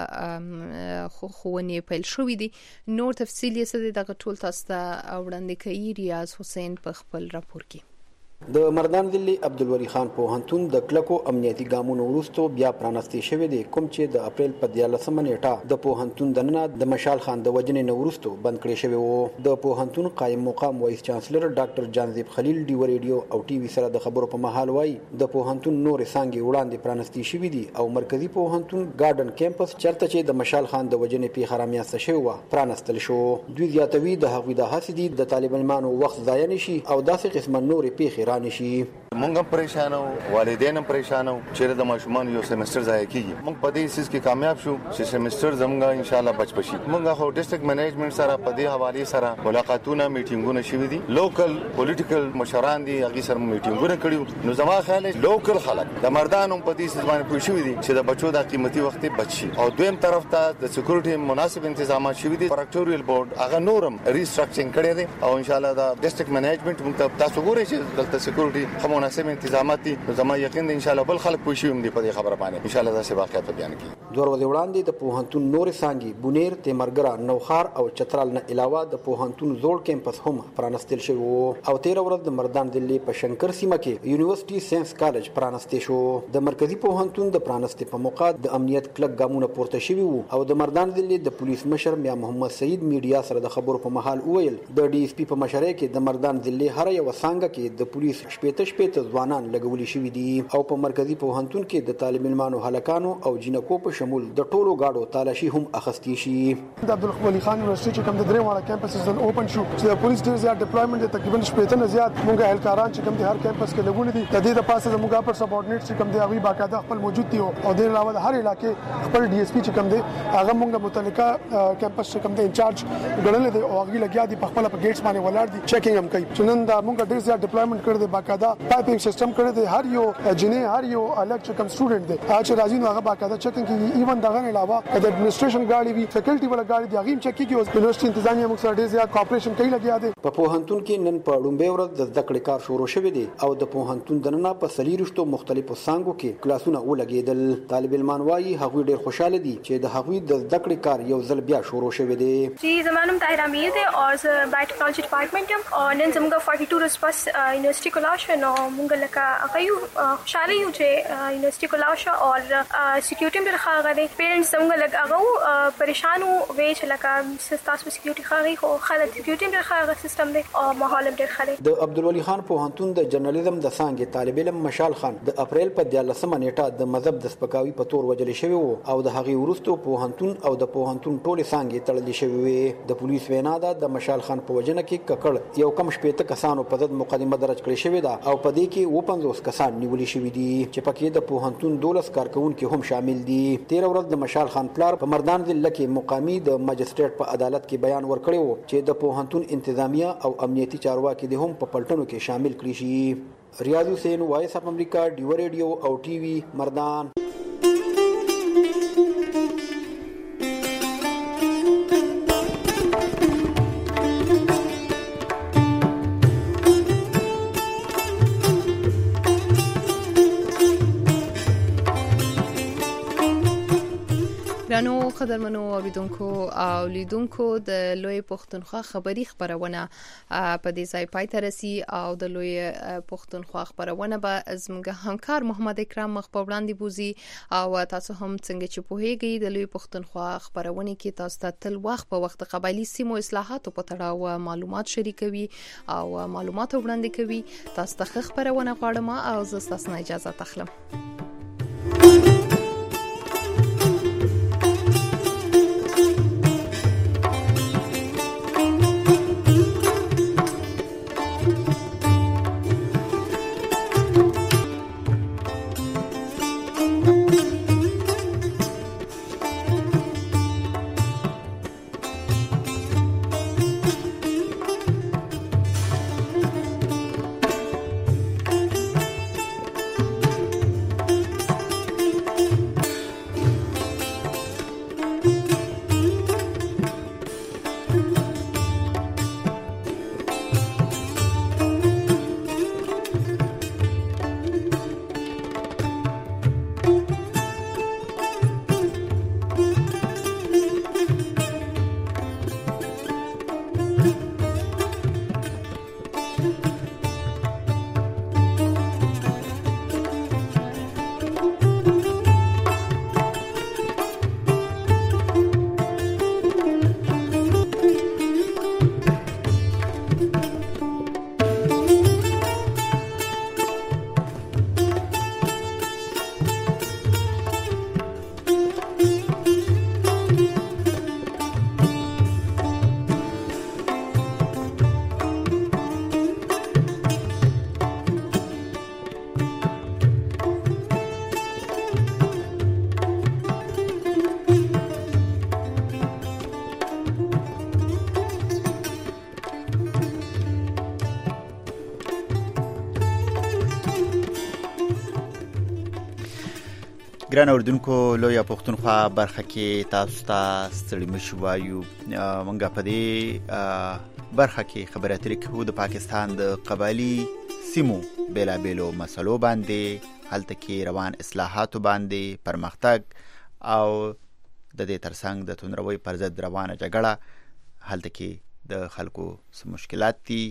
خوونې پیل شوی دی. نور تفصیل یې څه دی دغه ټول تاسو ته وړاندې کوي ریاض حسین په خپل راپور کې. د مردان ضلع عبدالولي خان پوهنتون د کلکو امنیتي ګامونو وروسته بیا پرانستی شوی دی، کوم چې د اپریل په 14 نیټه د پوهنتون دننه د مشال خان د وجنې نه وروسته بند کړی شوی وو. د پوهنتون قائم مقام وایس چانسلر ډاکټر جانزیب خلیل ډیو ریډیو او ټي وي سره د خبرو په مهال وایي د پوهنتون نور څنګه وړاندې پرانستی شوی دی او مرکزی پوهنتون ګارډن کیمپس چرته چې د مشال خان د وجنې په خرامیاسته شوی و پرانستل شو. دوی زیاتوي د هغوی د حسدي د طالبانو وخت ضایع نشي او داسې قسمه نورې پیښې رانشي. مونږ هم پریشان او والدین هم پریشان او چې د ماشومان یو سیمستر ضایع کیږي. مونږ په دې سیس کې کامیاب شو چې سیمستر زمونږ ان شاء الله بچ پشي. مونږ خو ډیسټریکټ منیجمنت سره په دې حواله سره ملاقاتونه میټینګونه شوي دي. لوکل پولیټیکل مشران دي هغه سره میټینګونه کړیو. نو زما خیال لوکل خلک د مردانو په دې سیس باندې پوه شوي دي چې د بچو د قیمتي وخت بچ شي او دویم طرف ته د سکیورټي مناسب تنظیمات شوي دي. پراکټوریال بورډ هغه نورم ریسټرکچرینګ کړی دی او ان شاء الله د ډیسټریکټ منیجمنت موږ تاسو ګورئ چې دلته سکیورټي مناسب انتظامات دي. زما یقین دی ان شاء الله بل خلک پوه شي هم دي په دې خبره باندې ان شاء الله دا څه واقعیت بیان کړي. دوه ورځې وړاندې د پوهنتون نور څنګه بونیر تیمرګرا نوخار او چترال نه علاوه د پوهنتون زوړ کیمپس هم پرانستل شوی وو او 13 ورځې د مردان ضلع په شنکر سیمه کې یونیورسيټي ساينس کالج پرانستل شو. د مرکزی پوهنتون د پرانستې په موقع د امنیت کلک ګامونه پورته شوی وو او د مردان ضلع د پولیس مشر میا محمد سعید میډیا سره د خبرو په محل وویل د ډي اس پی په مشرۍ کې د مردان ضلع هر یو څنګه کې د پولیس شپېته ځوانان لګولي شوی دي او په مرکزی پوهنتون کې د طالب علمانو هلکانو او جنکو په شمول د ټولو گاډو تالاشي هم اخستې شي. د عبدالولي خان یونیورسيټي چې کوم د درې واړه کیمپسز نن اوپن شو چې د پولیس ډیر زیات ډیپلویمنت تقریبا 15 نه زیات مونږه اهلکاران چې کوم د هر کیمپس کې لګول دي د دې د پاسه زموږه پر سبورډینیټ چې کوم دی هغه باقاعده خپل موجود دي او د علاوه د هر علاقې خپل ډي اس پی چې کوم دی هغه مونږه متعلقه کیمپس چې کوم دی انچارج ګڼل دي او هغه لګیا دي په خپل په ګیټس باندې ولاړ دي چیکینګ هم کوي. چې نن دا مونږه ډیر زیات ډیپلویمنت کړی دی باقاعده پایپینګ سیستم کړی دی هر یو جنې هر یو الګ چې کوم سټوډنټ دی چې راځي نو هغه باقاعده چیکینګ کوي. ایون دغه علاوه د اډمنستریشن غاړي وی فیکلټي ولا غاړي دی هغه چیک کوي او یونیورسيټي انتظامیه موږ سره ډیر زیات کوآپریشن کوي لګیا دي. په پوهنتون کې نن په لومبه ورځ د زده کړې کار شروع شوی دی او د پوهنتون دننه په سلیریشتو مختلفو څانګو کې کلاسونه ولګیدل. طالب علمان وايي هغه ډیر خوشاله دي چې د هغوی د زده کړې کار یو ځل بیا شروع شوی دی. جی زمانم طاهر امیر دی او زه بایوټیکنالوژي ډپارټمنټ یم او نن زموږ 42 ورځ پس یونیورسيټي کولاشه نو موږ لکه هغه خوشاله یو چې یونیورسيټي کولاشه او سکیورټي هم راغلی دی. پیرنټس څنګه لګاغو پریشان وو چې لکه تاسو سکیورټي خاري خو خلک سکیورټي هم راغلی سیستم دی او ماحول هم ډیر ښه دی. د عبدالولي خان پوهنتون د جرنالیزم د څانګې طالب علم مشال خان د اپریل په 14 نیټه د مذهب د سپکاوي په تور وجل شوی وو او د هغې وروسته پوهنتون او د پوهنتون ټولې څانګې تړلې شوې وې. د پولیس وینا ده د مشال خان په وجنه کې ککړ یو کم 15 کسانو په ضد مقدمه درج کړې شوې ده او په دې کې 50 کسان نیولي شوي دي چې پکې د پوهنتون 12 کارکونکي هم شامل دي. 13 ورځې د مشال خان پلار په مردان ضلع کې مقامي د ماجستریټ په عدالت کې بیان ورکړی وو چې د پوهنتون انتظامیه او امنیتي چارواکي دي هم په پلټنو کې شامل کړي شي. ریاض حسین وایس اف امریکا ډیو ریډیو او ټي وي مردان. درنو قدرمنو اوریدونکو او لیدونکو د لوی پښتونخوا خبری خبرونه په دې ځای پای ته رسي او د لوی پښتونخوا خبرونه به زموږ همکار محمد اکرام مخ په وړاندې بوزي او تاسو هم څنګه چې پوهیږئ د لوی پښتونخوا خبرونه کې تاسو ته تل وخت په وخت قبایلی سیمو اصلاحاتو په تړاو معلومات شریکوي او معلومات وړاندې کوي. تاسو ته خبرونه غواړم او زه تاسو نه اجازه تخلم. ګران اوردونکو لوی پښتونخوا برخه کې تاسو ته ستړي مشو وایو. مونږه په دې برخه کې خبرې اترې کوو د پاکستان د قبایلی سیمو بیلابیلو مسلو باندې، هلته کې روان اصلاحاتو باندې، پرمختګ او د دې ترڅنګ د تندروي پر ضد روانه جګړه، هلته کې د خلکو څه مشکلات دي.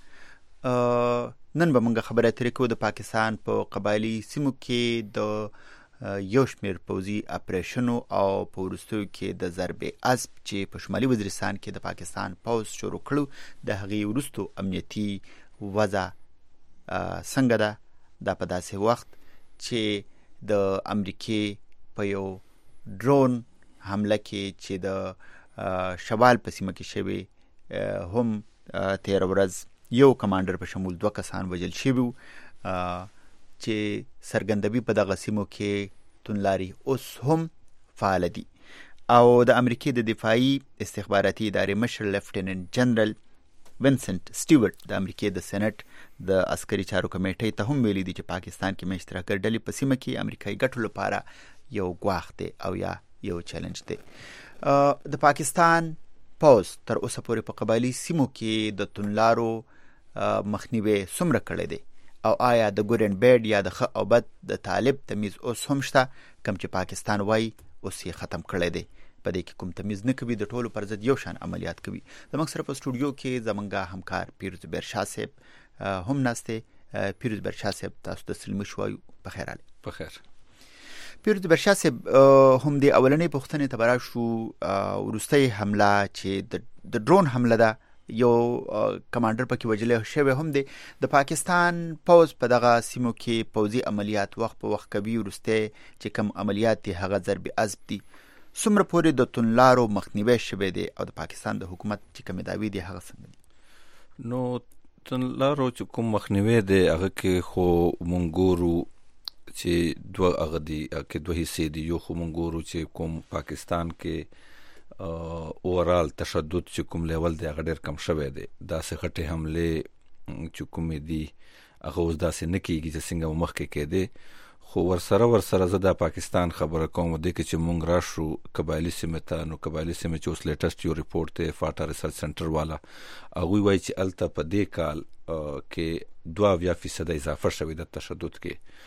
نن به مونږه خبرې اترې کوو د پاکستان په قبایلی سیمو کې د یو شمیر پوځي اپریشنو او په وروستیو کې د ضرب عصب چې په شمالي وزیرستان کې د پاکستان پوځ شروع کړو، د هغې وروستو امنیتي وضع څنګه ده. دا په داسې وخت چې د امریکې په یو ډرون حمله کې چې د شوال په سیمه کې شوی هم تیر ورځ یو کمانډر په شمول 2 کسان وژل شوي چې سرګندوي په دغه سیمو کې تونلاري اوس هم فعال دي. او د امریکې د دفاعي استخباراتي ادارې مشر لیفټیننټ جنرال وینسنت سټیورټ د امریکې د سېنات د عسکري چارو کمیټې ته هم ویلي دي چې پاکستان کې مشترکه ډلې په سیمه کې امریکایي ګټو لپاره یو ګواښ دی او یا یو چیلنج دی. د پاکستان پوځ تر اوسه پورې په قبایلی سیمو کې د تونلارو مخنیوي څومره کړی دی او آیا د ګور اینډ بیډ یا د ښه او بد د طالب تمیز اوس هم شته، کوم چې پاکستان وایي اوس یې ختم کړی دی. په دې کې کوم تمیز نه کوي، د ټولو پر ضد یو شان عملیات کوي. زموږ سره په سټوډیو کې زموږ همکار پیروز برشاه صاحب هم ناست دی. پیروز برشاه صاحب تاسو ته سلام شوایو. په خیر حال. په خیر. پیروز برشاه صاحب هم د اولنې پوښتنې ته براشو. وروستۍ حمله چې د ډرون حمله ده، یو کمانډر پکې وژل شوی هم دی. د پاکستان پوځ په دغه سیمو کې پوځي عملیات وخت په وخت کوي، وروسته چې کوم عملیات دي هغه ضرب عصب دي. څومره پورې د تونلارو مخنیوی شوی دی او د پاکستان د حکومت چې کوم دعوی دي هغه څنګه دي؟ نو تونلارو چې کوم مخنیوی دی هغه کې خو مونږ ګورو چې دوه هغه دي کې دوه حصې دي. یو خو مونږ ګورو چې کوم پاکستان کې اورال تشدد چې کوم لیول دی هغه ډېر کم شوی دی. داسې غټې حملې چې کومې دي هغه اوس داسې نه کېږي چې څنګه مخکې کېدې. خو ورسره زه د پاکستان خبره کوم دې کې چې مونږ راشو قبایلی سیمې ته. نو قبایلی سیمې چې اوس لیټسټ یو ریپورټ دی فاټا ریسرچ سنټر والا، هغوی وایي چې هلته په دې کال کې 2% اضافه شوې د تشدد کې.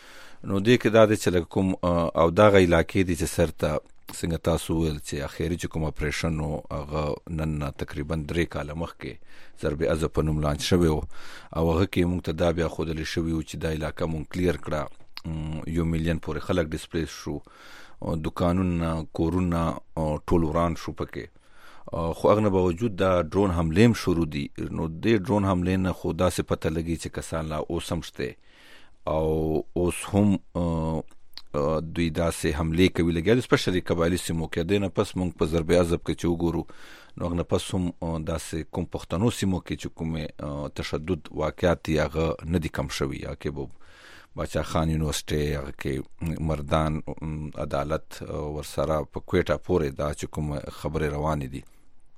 نو دې کې دا چې کوم او دا غي علاقې دي چې سرته څنګه تاسو ول چې اخیری چې کوم اپریشن او هغه نن تقریبا 3 کال مخکې ضرب عزب په نوم لانچ شوی او هغه کې موږ ته دا بیا خودل شوی او چې دا علاقې مونږ کلیر کړه 1 میلیون پورې خلک ډیسپلیس شو او دکانونه کورونه ټول وران شو پکې خو هغه نه باوجود دا ډرون حمله شروع دي نو د ډرون حمله نه خدا سے پته لګي چې کسان لا اوسمشته او اوس هم دوی داسې حمله کوي لګیا سپیشلی قبایلی سیمو کې دنه پس مونږ په ضرب عزب کې چې وګورو نو هغه پس هم داسې کوم پښتنو سیمو کې چې کوم تشدد واقعات هغه نه دي کم شوی یا کې بچا خان یونیورسيټي هغه کې مردان عدالت ورسره په کوټه پورې دا چې کوم خبره روانې دي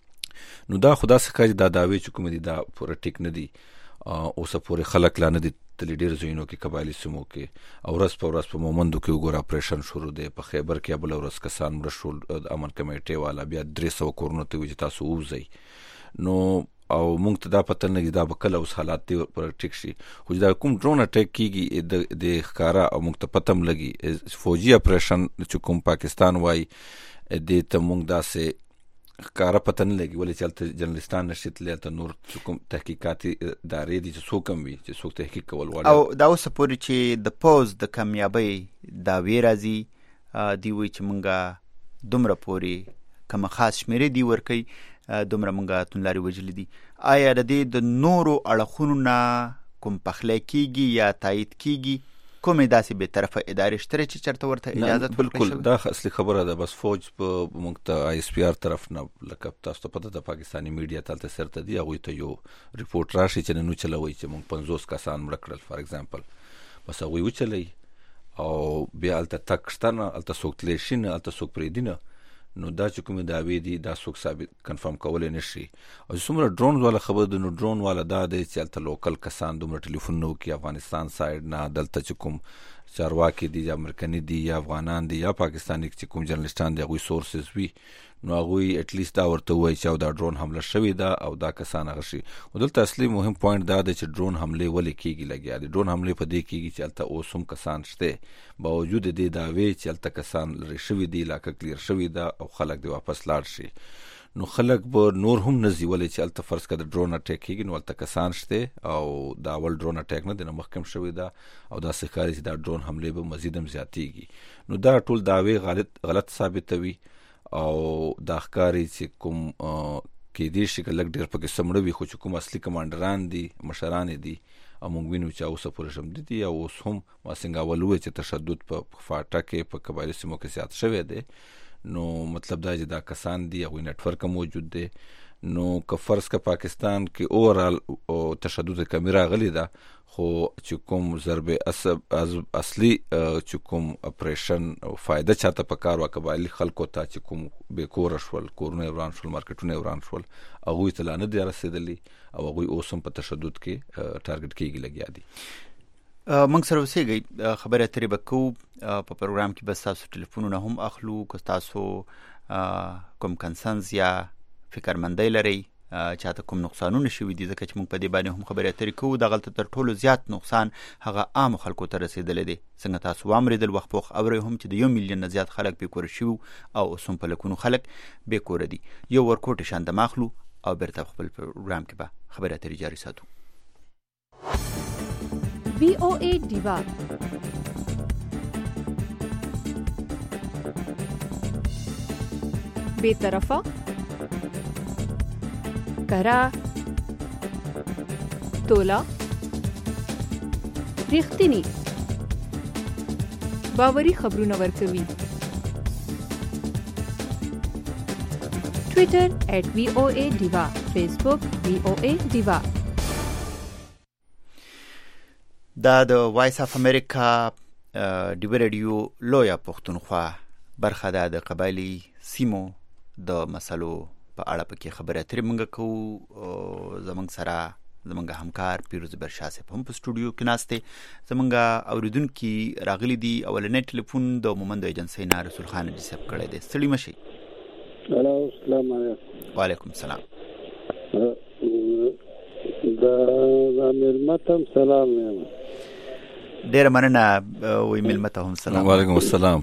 نو دا خدا څخه دا داوی چې کوم دي دا پوره ټیک نه دي اوس پورې خلک لا نه دي تل ډیر زوینو کې قبایلی سیمو کې او ورځ په مومندو کې وګور اپریشن شروع دی په خیبر کې بل ورځ کسان مرشول امن کمیټه والا بیا 300 کورونو ته وځي تاسو وځي نو او مونږ ته دا پته نه دا بکله اوس حالات دی پر ټیک شي خو دا کوم ډرون اٹیک کیږي د ښکارا او مونږ ته پتم لګي فوجي اپریشن چې کوم پاکستان وای د ته مونږ دا سه ښکارا پته نه لګي ولې چلته جرنالستان نشیت ته نور کوم تحقیقاتي ادارې دي چې څوک هم وي چې څوک تحقیق کول وړي او دا اوس پورې چې د پوز د کامیابی دا ویرازي دی وی چې مونږه دومره پورې کوم خاص شمیرې دی ورکي دومره مونږه تونلاري وجل دي آیا د دې د نورو اړخونو نه کوم پخلې کیږي یا تایید کیږي کومه داسې به طرفه ادارې شته چې چرته ورته اجازه بالکل دا اصلي خبره ده بس فوج په موږ ته آی اس پی آر طرف نه لکه تاسو ته پته ده پاکستانی میډیا تلته سرته دی هغه ته یو ریپورت راشي چې نو چلوي چې موږ 50 کسان مړ کړل فار ایگزامپل بس هغه وچلای او بیا الته تکشتنه الته سوکتلی شین الته سوک پریدینه نو دا چې کوم داوی دي دا سوک ثابت کنفرم کولای نشي او څومره ډرون والا خبر د نو ډرون والا دا دی چې الته لوکل کسان دومره ټلیفون نو کې افغانستان سایډ نه دلته چې کوم چارواکي دي یا امریکایي دي یا افغانان دي یا پاکستاني چې کوم جرنالستان دي هغه سورسز وي نو هغه اټ لیست دا ورته وایي چې دا ډرون حمله شوی دا او دا کسان هغه شي او دلته اصلي مهم پوینټ دا دی چې ډرون حمله ولې کیږي لګیا دي ډرون حمله په دې کیږي چې الته اوسم کسان شته باوجود دې داوی چې الته کسان لري شوی دی لاکه کلیر شوی دا او خلک دی واپس لاړ شي نو خلک به نور هم نزي ولې چې الته فرض کړه ډرون اٹیک کیږي نو الته کسان شته او دا ول ډرون اٹیک نه د محکم شوی دا او دا ښکاري چې دا ډرون حمله به مزید هم زیاتیږي نو دا ټول داوی غلط ثابتوي او دا ښکاری چې کوم کې دې شکل لګ ډیر پکې سمړ وي خو چې کوم اصلي کمانډران دي مشران دي او موږ وینو چې اوسه پورې شم دي او اوس هم ما څنګه ولوي چې تشدد په فاټا کې په قبایلی سیمو کې زیات شوی دی نو مطلب دا چې دا کسان دي او نت ورک موجود دی نو که فرض کا پاکستان کې اورال او تشدد کمی راغلی دا خو چې کوم ضرب اصلي چې کوم اپریشن فائدہ چاته پکار وکبایلی خلکو ته چې کوم به کور شول کورونه وران شول مارکیټونه وران شول هغه ته لانه دی رسیدلی او هغه اوسم په تشدد کې ټارګټ کیږي لګیا دي موږ سره وسیږي خبره ترې بکو په پروګرام کې بس تاسو ټلیفونونه هم اخلو که تاسو کوم کنسنز یا فکرمندۍ لري چاته کوم نقصانونه شوي دي ځکه چې موږ په دې باندې هم خبرې اترې کوو د غلطه تر ټولو زیات نقصان هغه عام خلکو ته رسیدلی دی څنګه تاسو واورېدل وخت په وخت اورئ هم چې د 1 میلیون نه زیات خلک بې کوره شوي او اوس هم په لکونو خلک بې کوره دي یو ورکوټ شان دم اخلو او بیرته خپل پروګرام کې به خبرې اترې جاري ساتو VOA Diva بے طرفه کرا تولا ریښتینی باوري خبرونه ورکوي ټوئیټر @VOA Diva فیسبوک VOA Diva دا د وایس اف امریکا ډیو رادیو لویا پښتونخوا برخه ده د قبایلی سیمو د مسلو په اړه پکې خبرې اترې موږ کوو زموږ سره زموږ همکار پیروز برشاه صاحب هم په سټوډیو کې ناسته زموږ اوریدونکي راغلي دي اولنې ټلیفون د مومند ایجنسی نه رسول خان جی صاحب کړی دی ستړي مشي السلام علیکم وعلیکم السلام دا ملمتم سلام ډېر مننه وې ملمته هم سلام. وعلیکم السلام.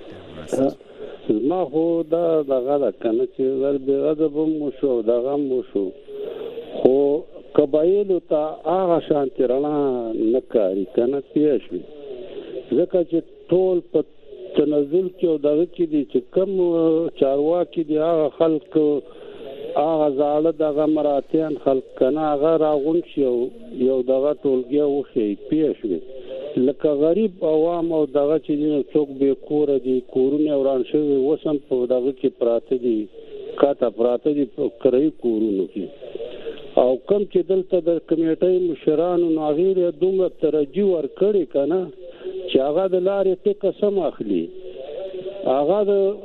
ما خو دا دغه ده کنه چې ور به غضب مو شو دغه مو شو خو قبایلو ته هغه شانتي رڼا نه کاری کنه پیښ وي ځکه چې ټول په تنزل کې او دغه کې دي چې کم چارواکي دي هغه خلک هغه زاړه دغه مراتیان خلک کنه هغه راغون شي یو دغه ټولګي وخی پیښ وي لکه غریب عوام او دغه چې څوک به کور دي کورونه وران شوی وسم په دغه کې پراته دي کاته پراته دي کرای کورونه کې او کم چې دلته د کمیټې مشرانو ناغیر دومره ترجیح ورکړي کنه چې هغه د لارې ټکه سم اخلي هغه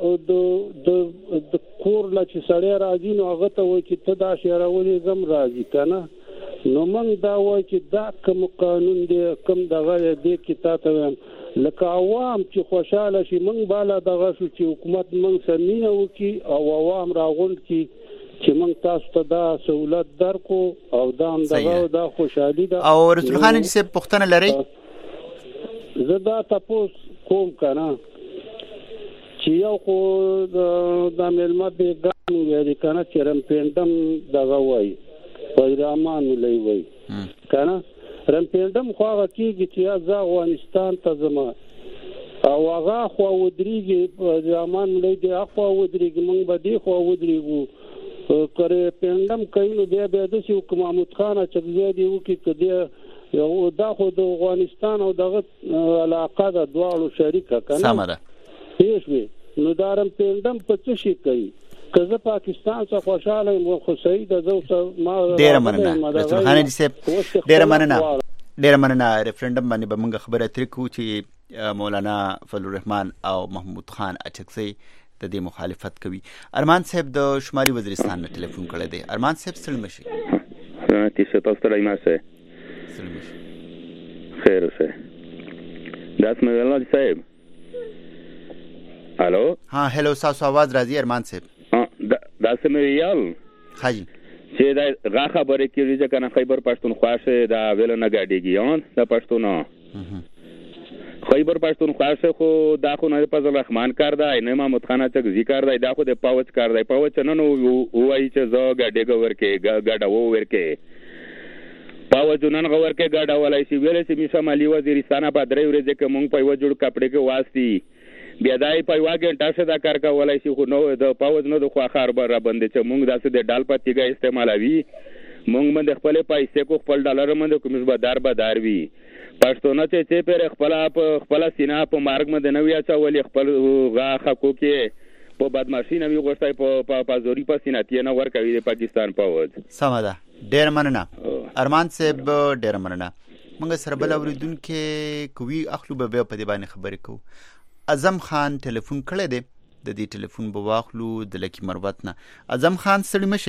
د کور لا چې سړی راځي نو هغه ته وایي چې ته دا شهرولې زم راځي کنه نو موږ دا وایي چې دا کوم قانون دی کوم دغه دی کې تاسو لکه عوام چې خوشاله شي موږ بالا دغه شو چې حکومت موږ سمینه وکي او عوام راغونډ کی چې موږ تاسو ته دا سہولت درکو او دا هم دغه دا خوشحالي ده. او رسول خان جی سے پښتنه لري زه دا تاسو کوم کنه چې یو خو د ملما بیګانو ویل کنه چې رمپندم دغه وایي پیرامان لې وای کنه رمپندم خو هغه کېږي چې ځا افغانستان ته زما او هغه خو ودرېږي پیرامان لې دی خو ودرېږي موږ به دی خو ودرېږو کړه پندم کینو بیا د شي محمود خان چې زیادی وکي کدی یو دا خو د افغانستان او دغه علاقه د دواړو شریکه کنه سمره هیڅ وي نو دارم پندم په څه شي کوي کزه پاکستان څخه خوشاله مو خو سید زو ما ډیر مننه رسول خان جی صاحب ډیر مننه ریفرندم باندې به موږ خبره ترې کو چې مولانا فضل الرحمن او محمود خان اچکسي د دې مخالفت کوي. ارمان صاحب د شمالي وزیرستان نه ټلیفون کړی دی. ارمان صاحب سلام مشي تاسو ته راځم سلام مشي خیر اوسه داس مې الله صاحب الو ها هلو تاسو आवाज راځي ارمان صاحب دا سمویال خاجي چې دا غا خبره کیږي چې کنه خیبر پښتونخوا شه دا ویل نه غاډيږي دا پښتون خیبر پښتونخوا شه خو دا خو نه فضل الرحمن کار دی نه محمود خان چک ذکر دی دا خو د پاوچ کار دی پاوچ نه نو وایي چې زه غاډيګ ورکه غاډاو ورکه پاوچ نن ورکه غاډا ولای شي ویل چې می شمالي وزیرستان په درې ورځې کې مونږ په وجوړ کپڑے کې واسطي بیا دای په واګن تاسو دا کار کولای شي خو نو د پاوز نو د خو اخر بر باندې چې مونږ داسې د ډال پتیګه استعمالوي مونږ باندې خپل پیسې کو خپل ډالر باندې کومز بازار وی پښتون چې پر خپل سینا په مارګ باندې نو یا چولې خپل غا خکو کې په بدمعشي نوی غوښتای په پازوري په سیناتي نه ور کوي د پاکستان پاوز سمدا ډیر مننه ارمان صاحب ډیر مننه موږ سره بل اوریدونکو کوي اخلو به په دې باندې خبرې کو. اعظم خان ټلیفون کړی دی د دې ټلیفون به واخلو د لکی مروت نه. اعظم خان سړی مشي.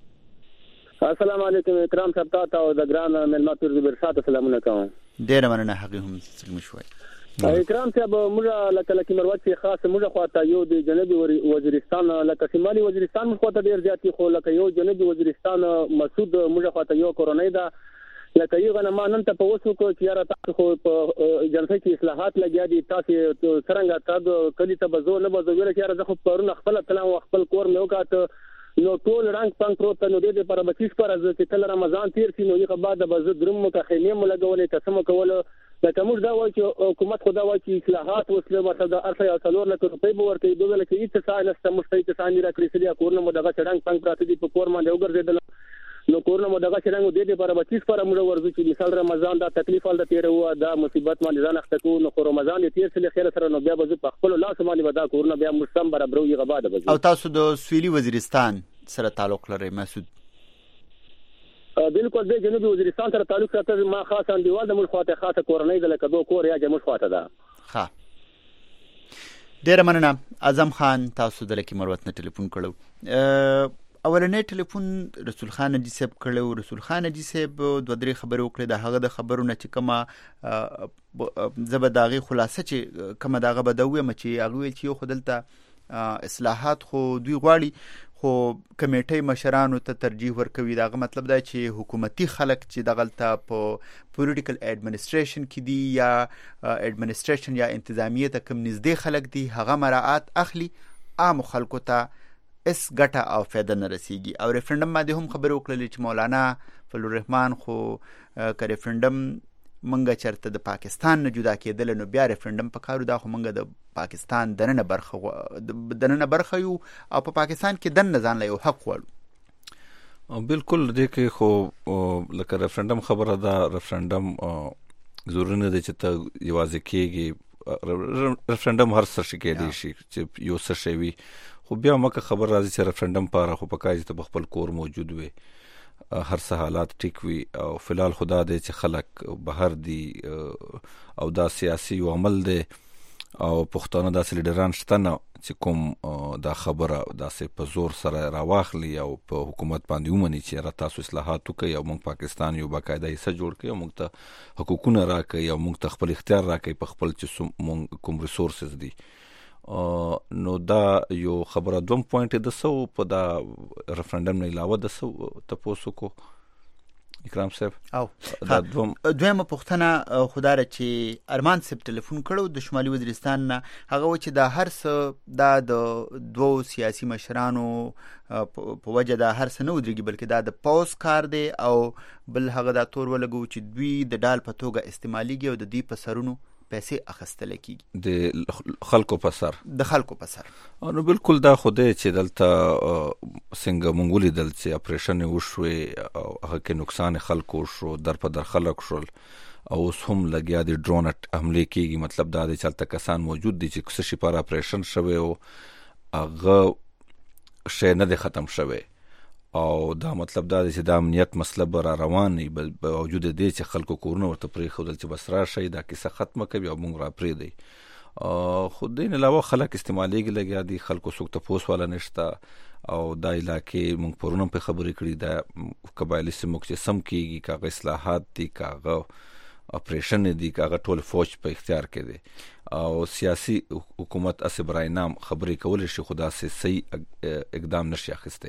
السلام علیکم اکرام صاحب تاسو او د ګران ملما تر دې برسات سلامونه کوم. ډیر مننه هغه هم سړی مشوي. اکرام صاحب موږ لکی مروت کې خاص موږ خواته یو د جنوبي وزیرستان لکه شمالي وزیرستان موږ خواته ډیر زیاتی خو لکه یو جنوبي وزیرستان مسعود موږ خواته یو کورونای دا لکه یو غنه ما نن ته په وسو کو چې را تاسو خو په جلسه کې اصلاحات لګیا دي تاسو څنګه تاسو کلی ته بزو نه بزو ویل چې را زه خو پرونه خپل کلام خپل کور مې وکړ نو ټول رنگ پنګ پروت نو دې پر 25 پر چې کله رمضان تیر شي نو یې بعد بزو درم مو خیمه مو لګولې قسم کوله لکه موږ دا وایو چې حکومت خدا وایي چې اصلاحات وسله مثلا ارفع او څلور لکه روپۍ به ورکړي دوه لکه هیڅ څه نه ستاسو مشتري څنګه را کړی سړي کورونه مو دغه رنگ پنګ پراته دي په کور باندې وګرځیدل نو کورونه مو دغه څنګه دې پر 25 پر موږ ورزو چې مثال رمضان دا تکلیف ول د تیر و دا مصیبت باندې ځان اخته کو نو رمضان دې تیر سره خیر سره نو بیا به په خپل لاس باندې ودا کورونه بیا مستم برابر وي غبا ده. او تاسو د سویلي وزیرستان سره تعلق لرئ مسعود؟ بالکل د جنوبي وزیرستان سره تعلق ساتل ما خاص انډیوال د ملک خواته خاصه کورنۍ د لکه دوه کور یا جمهور خواته ده. ها ډیر مننه اعظم خان تاسو د لکی مروت نه ټلیفون کړو. اولنې ټلیفون رسول خان جی صاحب کړو. رسول خان جی صاحب دوه درې خبرې وکړې د هغه د خبرونه چې کومه زبداغي خلاصه چې کومه دغه بدوي مچ هغه چې یو خدلته اصلاحات خو دوی غواړي خو کمیټې مشرانو ته ترجیح ورکوي. دغه مطلب دا چې حکومتي خلک چې دغلته په پولیټیکل اډمنسټریشن کې دي یا اډمنسټریشن یا انتظامیه ته کوم نږدې خلک دي هغه مراعات اخلي، عام خلکو ته اس ګټه او فایده نه رسیږي. او ریفرنډم باندې هم خبرې وکړلې چې مولانا فضل الرحمن خو که ریفرنډم منګه چرته د پاکستان نه جدا کېدل نو بیا ریفرنډم په کارو، دا خو منګه د پاکستان دننه برخه یو او په پاکستان کې دننه ځان له یو حق غواړو. بالکل دې کې خو لکه ریفرنډم خبره ده، ریفرنډم ضروري نه دی چې ته یوازې کېږي. ریفرنډم هر څه شي کېدی شي چې یو څه شی وي، خو بیا مکه خبر راځي چې ریفرنډم پاره خو پکای چې په خپل کور موجود وي، هر څه حالات ټیک وي. او فلحال خدا دې چې خلک بهر دي او دا سیاسي عمل دی او پښتانه داسې لیډران شته نه چې کوم دا خبره داسې په زور سره راواخلي او په حکومت باندې ومني چې را تاسو اصلاحات وکړئ او موږ پاکستان یو باقاعده حصہ جوړ کړي او موږ ته حقوقونه راکړي او موږ ته خپل اختیار راکړي په خپل چې کوم ریسورسز دي. نو دا یو خبره. دوم پوینټ د سو په دا ریفرنډم نه علاوه د سو تاسو کو اکرام صاحب او دا دویمه پوښتنه خدای چې ارمان صاحب ټلیفون کړو د شمالي وزیرستان نه، هغه و چې دا هر څه دا د دوو سیاسي مشرانو په وجه دا هر څه نه ودرېږي بلکې دا د پوز کار دی او بل هغه دا تور ولګو چې دوی د ډال په توګه استعمالیږي او د دوی په سرونو پیسې اخیستل کیږي د خلکو په سر. نو بالکل دا خو دی چې دلته څنګه مونږ ولیدل چې اپریشن وشوې او هغه کې نقصان خلکو شو، در په در خلک شول او اوس هم لګیا دي ډرون حمله کیږي. مطلب دا دی چې هلته کسان موجود دي چې څه شي پر اپریشن شوی او هغه شی نه دی ختم شوی او دا مطلب دا دی چې دا امنیت مسله به را روان وي باوجود دی چې خلکو کورونه ورته پرېښودل چې بس راشئ دا کیسه ختمه کوي او موږ را پرېږدئ. خو دې نه علاوه خلک استعمالیږي لګیا دي، خلکو څوک تپوس والا نشته او دا علاقې موږ پرونه په خبرې کړي دا قبایلي سیمو چې سم کېږي که هغه اصلاحات دي که هغه اپریشن دي که هغه ټول فوج په اختیار کې دی او سیاسي حکومت اسې برای نام خبرې کولی شي خو داسې صحیح اقدام نشي اخیستی.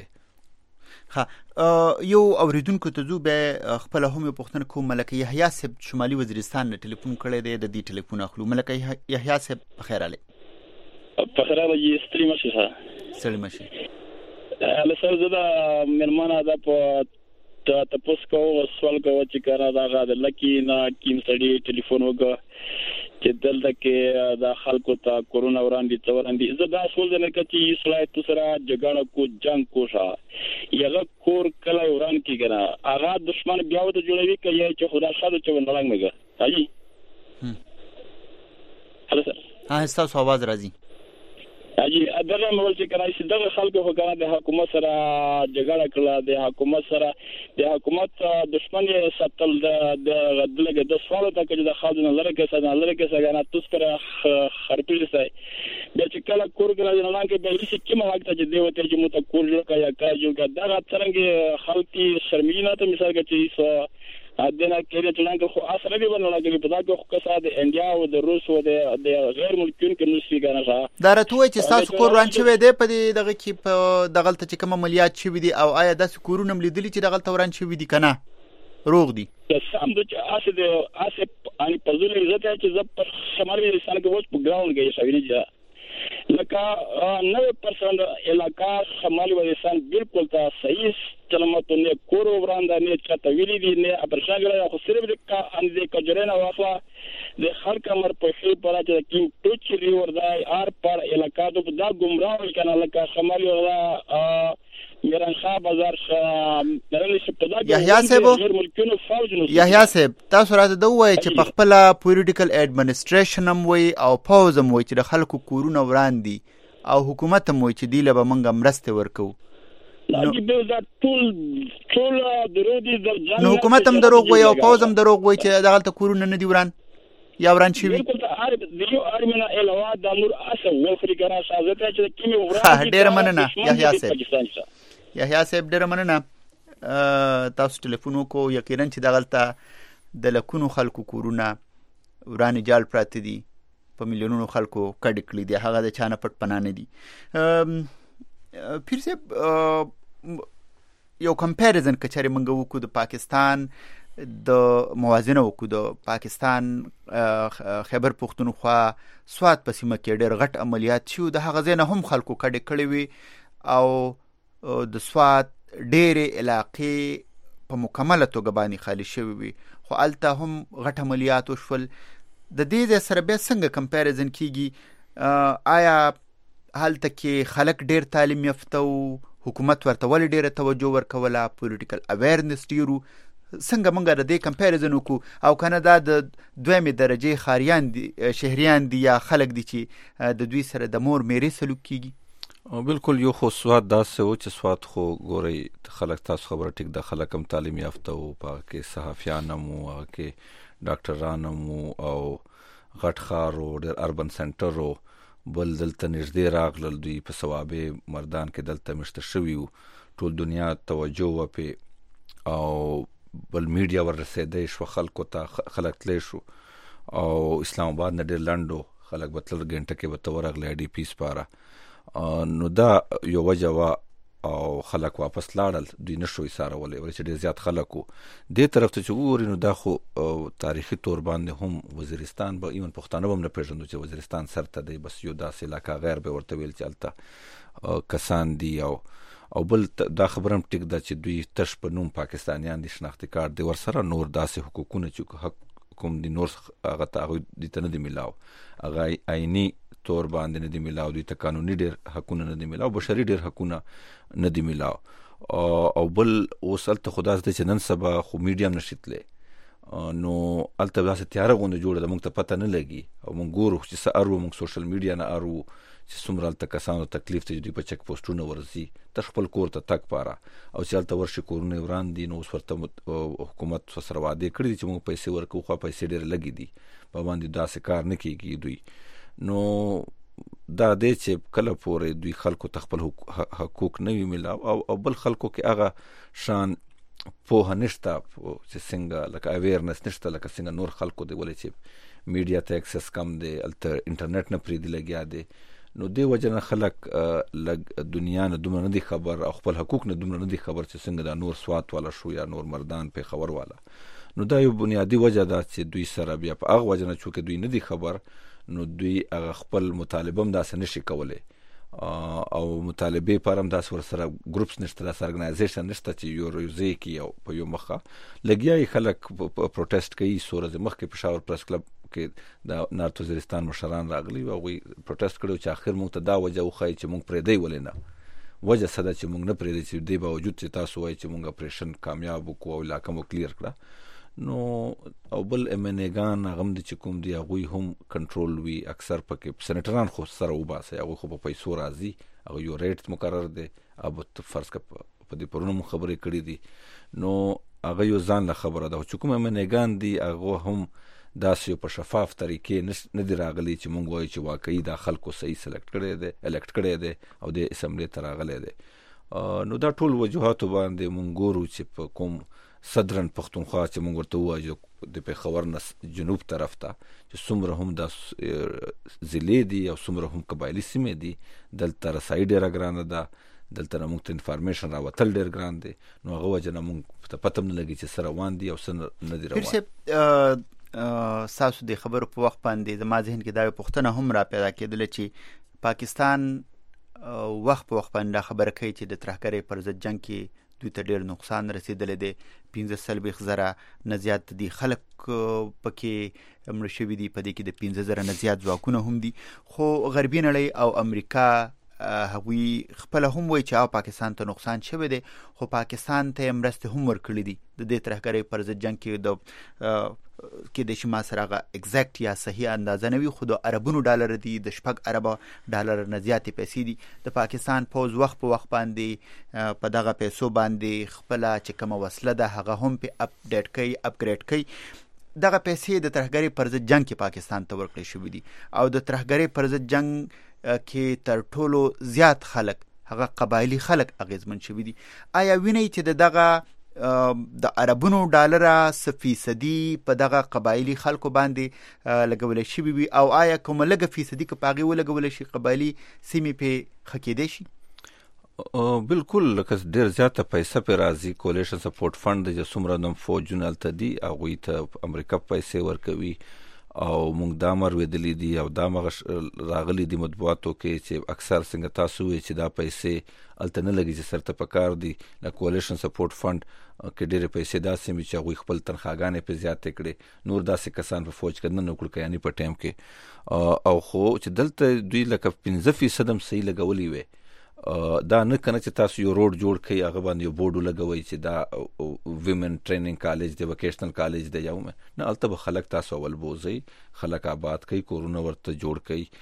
یو اوریدونکو ته زو به خپل هم یو پوښتنه کوم. ملکه یحیی صاحب شمالي وزیرستان نه ټلیفون کړی دی، د دې ټلیفون اخلو. ملکه یحیی صاحب بخیر علي. بخیر علي ستړي مشي ها ستړي مشي. له سره زدا مرمنه دا په تاسو کو سوال کوي چې کارا دا غاده لکی نه کیم سړي ټلیفون وګ چې دلته کې دا خلکو ته کورونا وړاندې څوراندې زه دا سوال نه کوم چې صلاحیت سره جګړه کو جنگ کوشا یغه کور کله وران کیږي هغه دشمن بیا وته جوړوي کوي چې خدا شاده چې ونړنګ مګه هاجي. هلو سر تاسو आवाज راځي اجي دغه مول چې کرای شي دغه خلکو خو کنه د حکومت سره جګړه کړه، د حکومت سره د حکومت دشمن ساتل د دلګه د سوال ته کې د خاص نظر کې څنګه نه تاسو پر خرپېل سي د چې کله کورګره نه کې به هیڅ کیمه وخت چې دیوته چې مو ته کور جوړ کړه یا کار جوړ کړه دا څنګه خلکي شرمینه ته مثال کې چې ادنا کې چې څنګه خو اثر دی ونه لګي په دا کې خو کسا د انډیا او د روس او د غیر ملکیون کې نو سی غنه دا راته چې تاسو کور وران شوی دی په دغه کې په دغلت چې کوم عملیات شوی دي او آیا د کورونه ملیدلی چې دغلت وران شوی دي کنه روغ دي سم د اسه د اسه ان پزول عزت چې زب پر شمالي انسان کې وځ په ګراوند کې شوی نه لکه 90% علاقہ شمالي وزیرستان بالکل تا صحیح چلمتو نه کور وراندې نه چاته ویلي دي نه ابرشاګره خو صرف د ان د کجرنه واخلا د خلک امر په شی پر چې کیم ټوچ ری وردای ار پر علاقہ د دا گمراه کنه لکه شمالي ولا میران شاه بازار درل شپدا یحیی صاحب تاسو راته دوی چې په خپل پولیټیکل اډمنسټریشن هم وي او پاوز هم وي چې د خلکو کورونه وړاندې او حکومت هم وي چې دی له منګه مرسته ورکو نو حکومت هم دروغ وي او پاوز هم دروغ وي چې دغلته کورونه نه دی وران یا وران شي دیو ارمنا الوا د نور اسه وفري ګرا سازته چې کیمه وران ډیر مننه یحیی صاحب ډیر مننه تاسو ټلیفون وکړو. یقینا چې دغلته د لکونو خلکو کورونه وران جال پراته دي، په میلیونونو خلکو کډ کړي دي، هغه د چانه پټ پناه نه دي. پیر صاحب یو کمپیریزن کچره منګه وکړو د پاکستان د موازنه وکړو د پاکستان خیبر پختونخوا سوات په سیمه کې ډېر غټ عملیات شو د هغه ځای نه هم خلکو کډې کړې وي او د سوات ډېرې علاقې په مکمله توګه باندې خالي شوي وي خو هلته هم غټ عملیات وشول د دې ځای سره بیا څنګه کمپیریزن کیږي آیا هلته کې خلک ډېر تعلیم یافته و حکومت ورته ولې ډېره توجه ورکوله پولیټیکل اویرنس ډېر څنګه موږ د دې کمپیریزن وکړو او کنه دا د دویمې درجې ښاریان دي شهریان دي یا خلک دي چې د دوی سره د مور میرې سلوک کیږي بالکل یو خو سوات داسې و چې سوات خو ګورئ خلک تاسو خبره ټیک د خلک هم تعلیم یافته و په هغه کې صحافیان هم و هغه کې ډاکټران هم و او غټ ښار و ډېر اربن سنټر و بل دلته نږدې راغلل دوی په صوابې مردان کې دلته مشته شوي و ټول دنیا توجه وه پې او بل میډیا وررسېدی شوه خلکو ته خلک تلی شو او اسلام آباد نه ډېر لنډ و خلک به تلل ګنټه کې به ته ورغلی IDP سپاره نو دا یو وجه وه او خلک واپس لاړل دوی نه شو ایسارولی ولې چې ډېر زیات خلک و دې طرف ته چې وګورې نو دا خو تاریخي طور باندې هم وزیرستان به ایون پښتانه به هم نه پېژندو چې وزیرستان سر ته دی بس یو داسې علاقه غیر به ورته ویل چې هلته کسان دي او بل دا خبره هم ټیک ده چې دوی تش په نوم پاکستانیان دي شناختي کارت دی ورسره نور داسې حقوقونه چې حق کوم دي نور هغه ته هغوی دوی ته نه دي میلاو هغه عیني طور باندې نه دي میلاو دوی ته قانوني ډېر حقونه نه دي میلاو بشري ډېر حقونه نه دي میلاو او بل اوس هلته خو داسې دی چې نن سبا خو میډیا هم نشي تلی نو هلته داسې تیاره غوندې جوړه ده موږ ته پته نه لګي او موږ ګورو چې څه ارو موږ سوشل میډیا نه ارو چې څومره هلته کسانو تکلیف ته دوی په چک پوسټونه ورځي ته خپل کور ته تګ پاره او چې هلته ورشي کورونه یې وران دي نو اوس ورته حکومت سره وعدې کړي دي چې موږ پیسې ورکوو خو پیسې ډېرې لږې دي په باندې داسې کار نه کېږي دوی نو دا دی چې کله پورې دوی خلکو ته خپل حقوق نه وي میلاو او بل خلکو کې هغه شان پوهه نشته چې څنګه لکه اویرنس نشته لکه څنګه نور خلکو دی ولې چې میډیا ته اکسس کم دی هلته انټرنیټ نه پرېږدي لګیا دی نو دې وجه نه خلک لږ دنیا نه دومره نه دي خبر او خپل حقوق نه دومره نه دي خبر چې څنګه دا نور سوات والا شو یا نور مردان پېښور والا نو دا یو بنیادي وجه ده چې دوی سره بیا په هغه وجه نه چونکې دوی نه دي خبر نو دوی هغه خپل مطالبه هم داسې نشي کولی او مطالبې پر هم داسې ورسره ګروپس نشته داسې ارګنایزیشن نشته چې یو ځای کې او په یو مخه لګیا یې خلک پروټیسټ کوي څو ورځې مخکې پېښور پریس کلب کې د نارت وزیرستان مشران راغلي او هغوی پروټیسټ کړی چې آخر موږ ته دا وجه وښایي چې موږ پرېږدی ولې نه وجه څه ده چې موږ نه پرېږدی چې دې باوجود چې تاسو وایي چې موږ اپریشن کامیاب وکړو او علاقه مو کلیر کړه نو او بل MNA-ګان هغه هم دي چې کوم دي هغوی هم کنټرول وي اکثر پکې سینیټران خو سره وباسئ هغوی خو په پیسو راځي هغه یو ریټ مقرر دی او فرض که په دې پرونه مو خبرې کړي دي نو هغه یو ځان له خبره ده چې کوم MNA-ګان دي هغه هم داسې په شفاف طریقې نه دي راغلي چې مونږ وایو چې واقعي دا خلکو صحیح الکټ کړی دی او د اسمبلې ته راغلی دی نو دا ټول وجوهاتو باندې مونږ ګورو چې په کوم صدرن پښتونخوا چې مونږ ورته ووایو د پېښور نه جنوب طرف ته چې څومره هم دا ضلعې دي او څومره هم قبایلي سیمې دي دلته رسایي ډېره ګرانه ده دلته نه موږ ته انفارمیشن راوتل ډېر ګران دی نو هغه وجه نه موږ ته پته هم نه لګي چې څه روان دي او څه نه دي روان ساسو د خبرو په وخت باندې زما ذهن کې دا پوښتنه هم را پیدا کېدله چې پاکستان وخت په وخت باندې خبره کوي چې د ترهګرۍ پر ضد جنګ کې دوی ته ډېر نقصان رسېدلی دی 15,000 نه زیات دي خلک پکې مړه شوي دي په دې کې د 15,000 نه زیات ځواکونه هم دي خو غربي نړۍ او امریکا هغوی خپله هم وایي چې پاکستان ته نقصان شوی دی خو پاکستان ته یې مرستې هم ورکړي دي د دې ترهګرۍ پر ضد جنګ کې د شي ما سره هغه اګزیکټ یا صحیح اندازه نه وي خو د عربونو ډالر دي د 6 اربه ډالر نه زیاتې پیسې دي د پاکستان پوز وخت په وخت باندې په دغه پیسو باندې خپله چې کومه وسله ده هغه هم په اپډیټ کوي اپګریډ کوي دغه پیسې د ترهګرۍ پر ضد جنګ کې پاکستان ته ورکړل شوي دي او د ترهګرۍ پر ضد جنګ کې تر ټولو زیات خلک هغه قبایلی خلک اغیزمن شوي دي آیا وینئ چې د عربونو ډالره 1% په دغه قبایلی خلکو باندې لګولی شوي وي او آیا کومه لږه فیصدي که په هغې ولګولی شي قبایلي سیمې پې ښه کېدی شي بالکل لکه ډیر زیاته پیسې په راځي کولیشن سپورټ فند د څومره نوم فوجونه تدي هغه ته امریکا پیسې ورکوي او موږ دا مرویدلې دي او دا مغه راغلي دي مطبوعاتو کې چې اکثر څنګه تاسو وی چې دا پیسې الته نه لګي چې سرته پکار دي د کولیشن سپورټ فند کې ډېر پیسې داسې می چې هغه خپل تنخواګانې په زیاتې کړي نور داسې کسان په فوج کې نه نکړ یعنی په ټیم کې او خو چې دلته دوی لکه 15% هم صحیح لګولي وي دا نه کنه چې تاسو یو روډ جوړ کړئ هغه باندې یو بورډ لګوي چې دا ویمن ټریننګ کالج دی وکیشنل کالج دی یو نه الته به خلک تاسو اول بوزي خلک آباد کوي کورونه ورته جوړ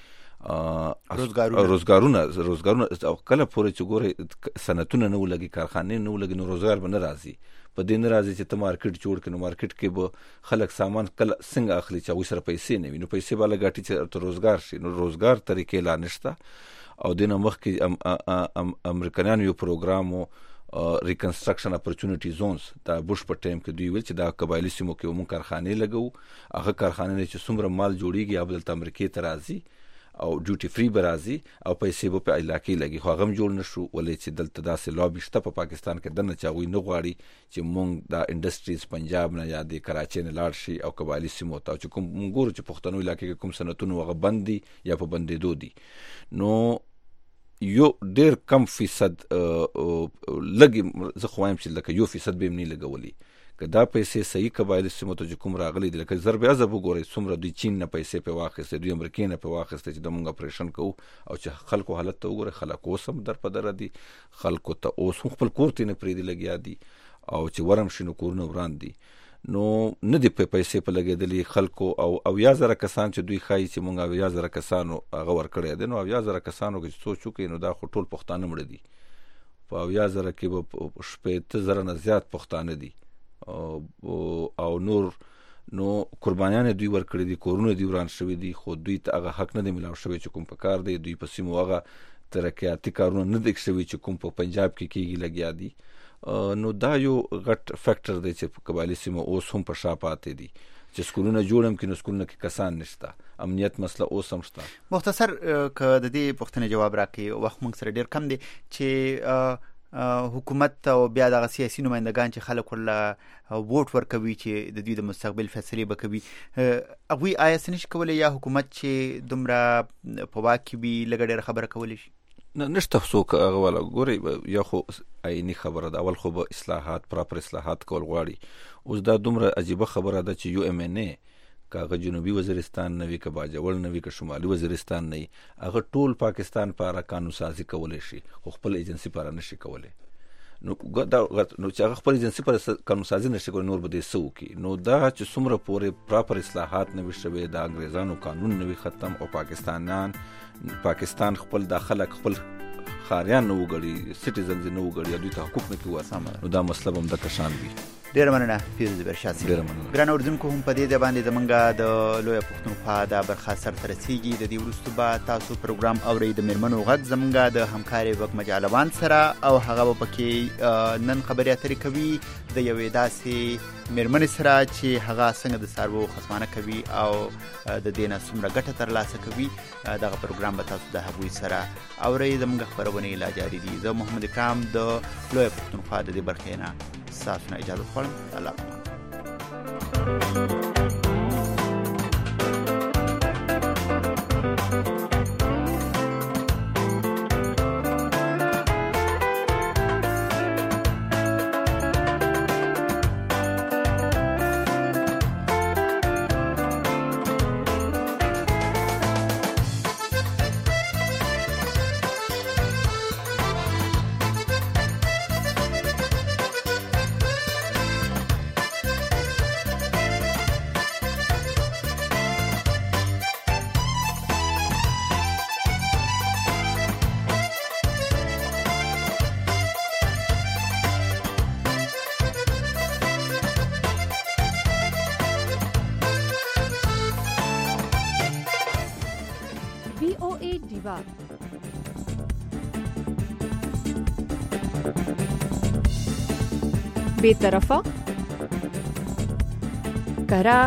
کوي روزګارونه او کله پورې چې ګوره صنعتونه نه ولګي کارخانه نه ولګي نو روزګار به نه راځي په دې نه راځي چې ته مارکیټ جوړ کړي نو مارکیټ کې به خلک سامان کله څنګه اخلي چې هغه سره پیسې نه وي نو پیسې بالا ګټي چې روزګار شي نو روزګار طریقې لا نشته او دنه مخکې امریکایانو یو پروګرام ریکنسټرکشن اپورچونټی زونز دا بوش په ټیم کې دوی ویل چې دا قبایلی سیمو کې موږ کارخانه لګو هغه کارخانه چې څومره مال جوړیږي یا بدل امریکای ته راځي او ډیوټي فری برازي او پیسې په علاقې لګي خو هغه جوړ نشو ولې چې دلته داسې لابي شته په پاکستان کې دنه چاوي نه غواړي چې موږ دا انډستریز پنجاب نه یا د کراچۍ نه لاړ شي او قبایلی سیمو ته چې کوم ګورو چې پښتنو علاقې کې کوم صنعتونه هغه بندي یا په بندېدو دي نو یو ډیر کم فیصد لګي زه خوایم چې لکه 1% به نه لګولي که دا پیسې صحیح قبایلی سیمو ته کوم راغلي دي لکه ضرب عزب وګورئ څومره دوی چین نه پیسې په واخیسته دوی امریکای نه په واخیسته چې د موږ اپریشن کوو او چې خلکو حالت ته وګورئ خلک اوس هم در په دره دي خلکو ته اوس خپل کور ته نه پرېږدي لګیا دي او چې ورم شي نو کورونه وران دي نو نه دی په پیسې په لګېدلې خلکو او یا زره کسان چې دوی ښایي چې موږ یا زره کسانو هغه ورکړی دی نو یا زره کسانو کې سوچ وکړي نو دا خو ټول پښتانه مړه دي په یا زره کې به شپېته زره نه زیات پښتانه دي او نور نو قربانیان دوی ورکړي دي کورونه دوی وران شوي دي خو دوی ته هغه حق نه دی ملاو شوی چې کوم په کار دی دوی په سیمو هغه ترقیاتي کارونه نه دی شوي چې کوم په پنجاب کې کېږي لګیا دي نو دا یو غټ فیکټر دی چې په قبایلی سیمو اوس هم په شا پاتې دي چې سکولونه جوړم کې نو سکولونه کې کسان نشته امنیت مسله اوس هم شته مختصر که د دې پوښتنې جواب راکړي وخت موږ سره ډیر کم دی چې حکومت او بیا دغه سیاسي نمائندگان چې خلک ورله ووټ ورکوي چې د دوی د مستقبل فیصلې به کوي هغوی آیا څه نشي کولی یا حکومت چې دومره په واک کې وي لږه ډېره خبره کولی شي نه نشته څوک هغه والا ګورئ یا خو عیني خبره ده اول خو به اصلاحات پراپر اصلاحات کول غواړي اوس دا دومره عجیبه خبره ده چې یو ام ان ای که هغه جنوبي وزیرستان نه وي که باجوړ نه وي که شمالي وزیرستان نه وي هغه ټول پاکستان پاره قانون سازي کولی شي خو خپل ایجنسي پاره نشي کولی نو چې هغه خپل ایجنسي پاره قانون سازي نشي کولی نور به دې څه وکړي نو دا چې څومره پورې پراپر اصلاحات نه وي شوی د انګریزانو قانون نه وي ختم او پاکستان خپل د خلک خپل خاریان نه وګړي سټیزنز نه وګړي دوی ته حقوق نه کوي نو دا مسله هم د کشان وي ډیر مننه پیروز برشاسي ګران اوردونکو هم په دې باندې زمونږ د لوی پښتونخوا د برخه سر ترسيږي د دې ورستو با تاسو پروګرام اوري د میرمنو غږ زمونږ د همکاري وګ مجالوان سره او هغه پکې نن خبري اترې کوي د یوې داسې میرمن سره چې هغه څنګه د سارو خصمانه کوي او د دینه څومره ګټه ترلاسه کوي دغه پروګرام به تاسو د هغوی سره اوري زمونږ خبرونه لا جاري دي زه محمد اکرام د لوی پښتونخوا د دې برخې نه ساتنه اجازه غواړم الله बेतरफा करा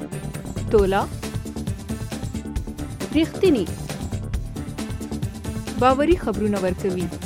तोला रिख्तिनी باوري خبرونه ورکوي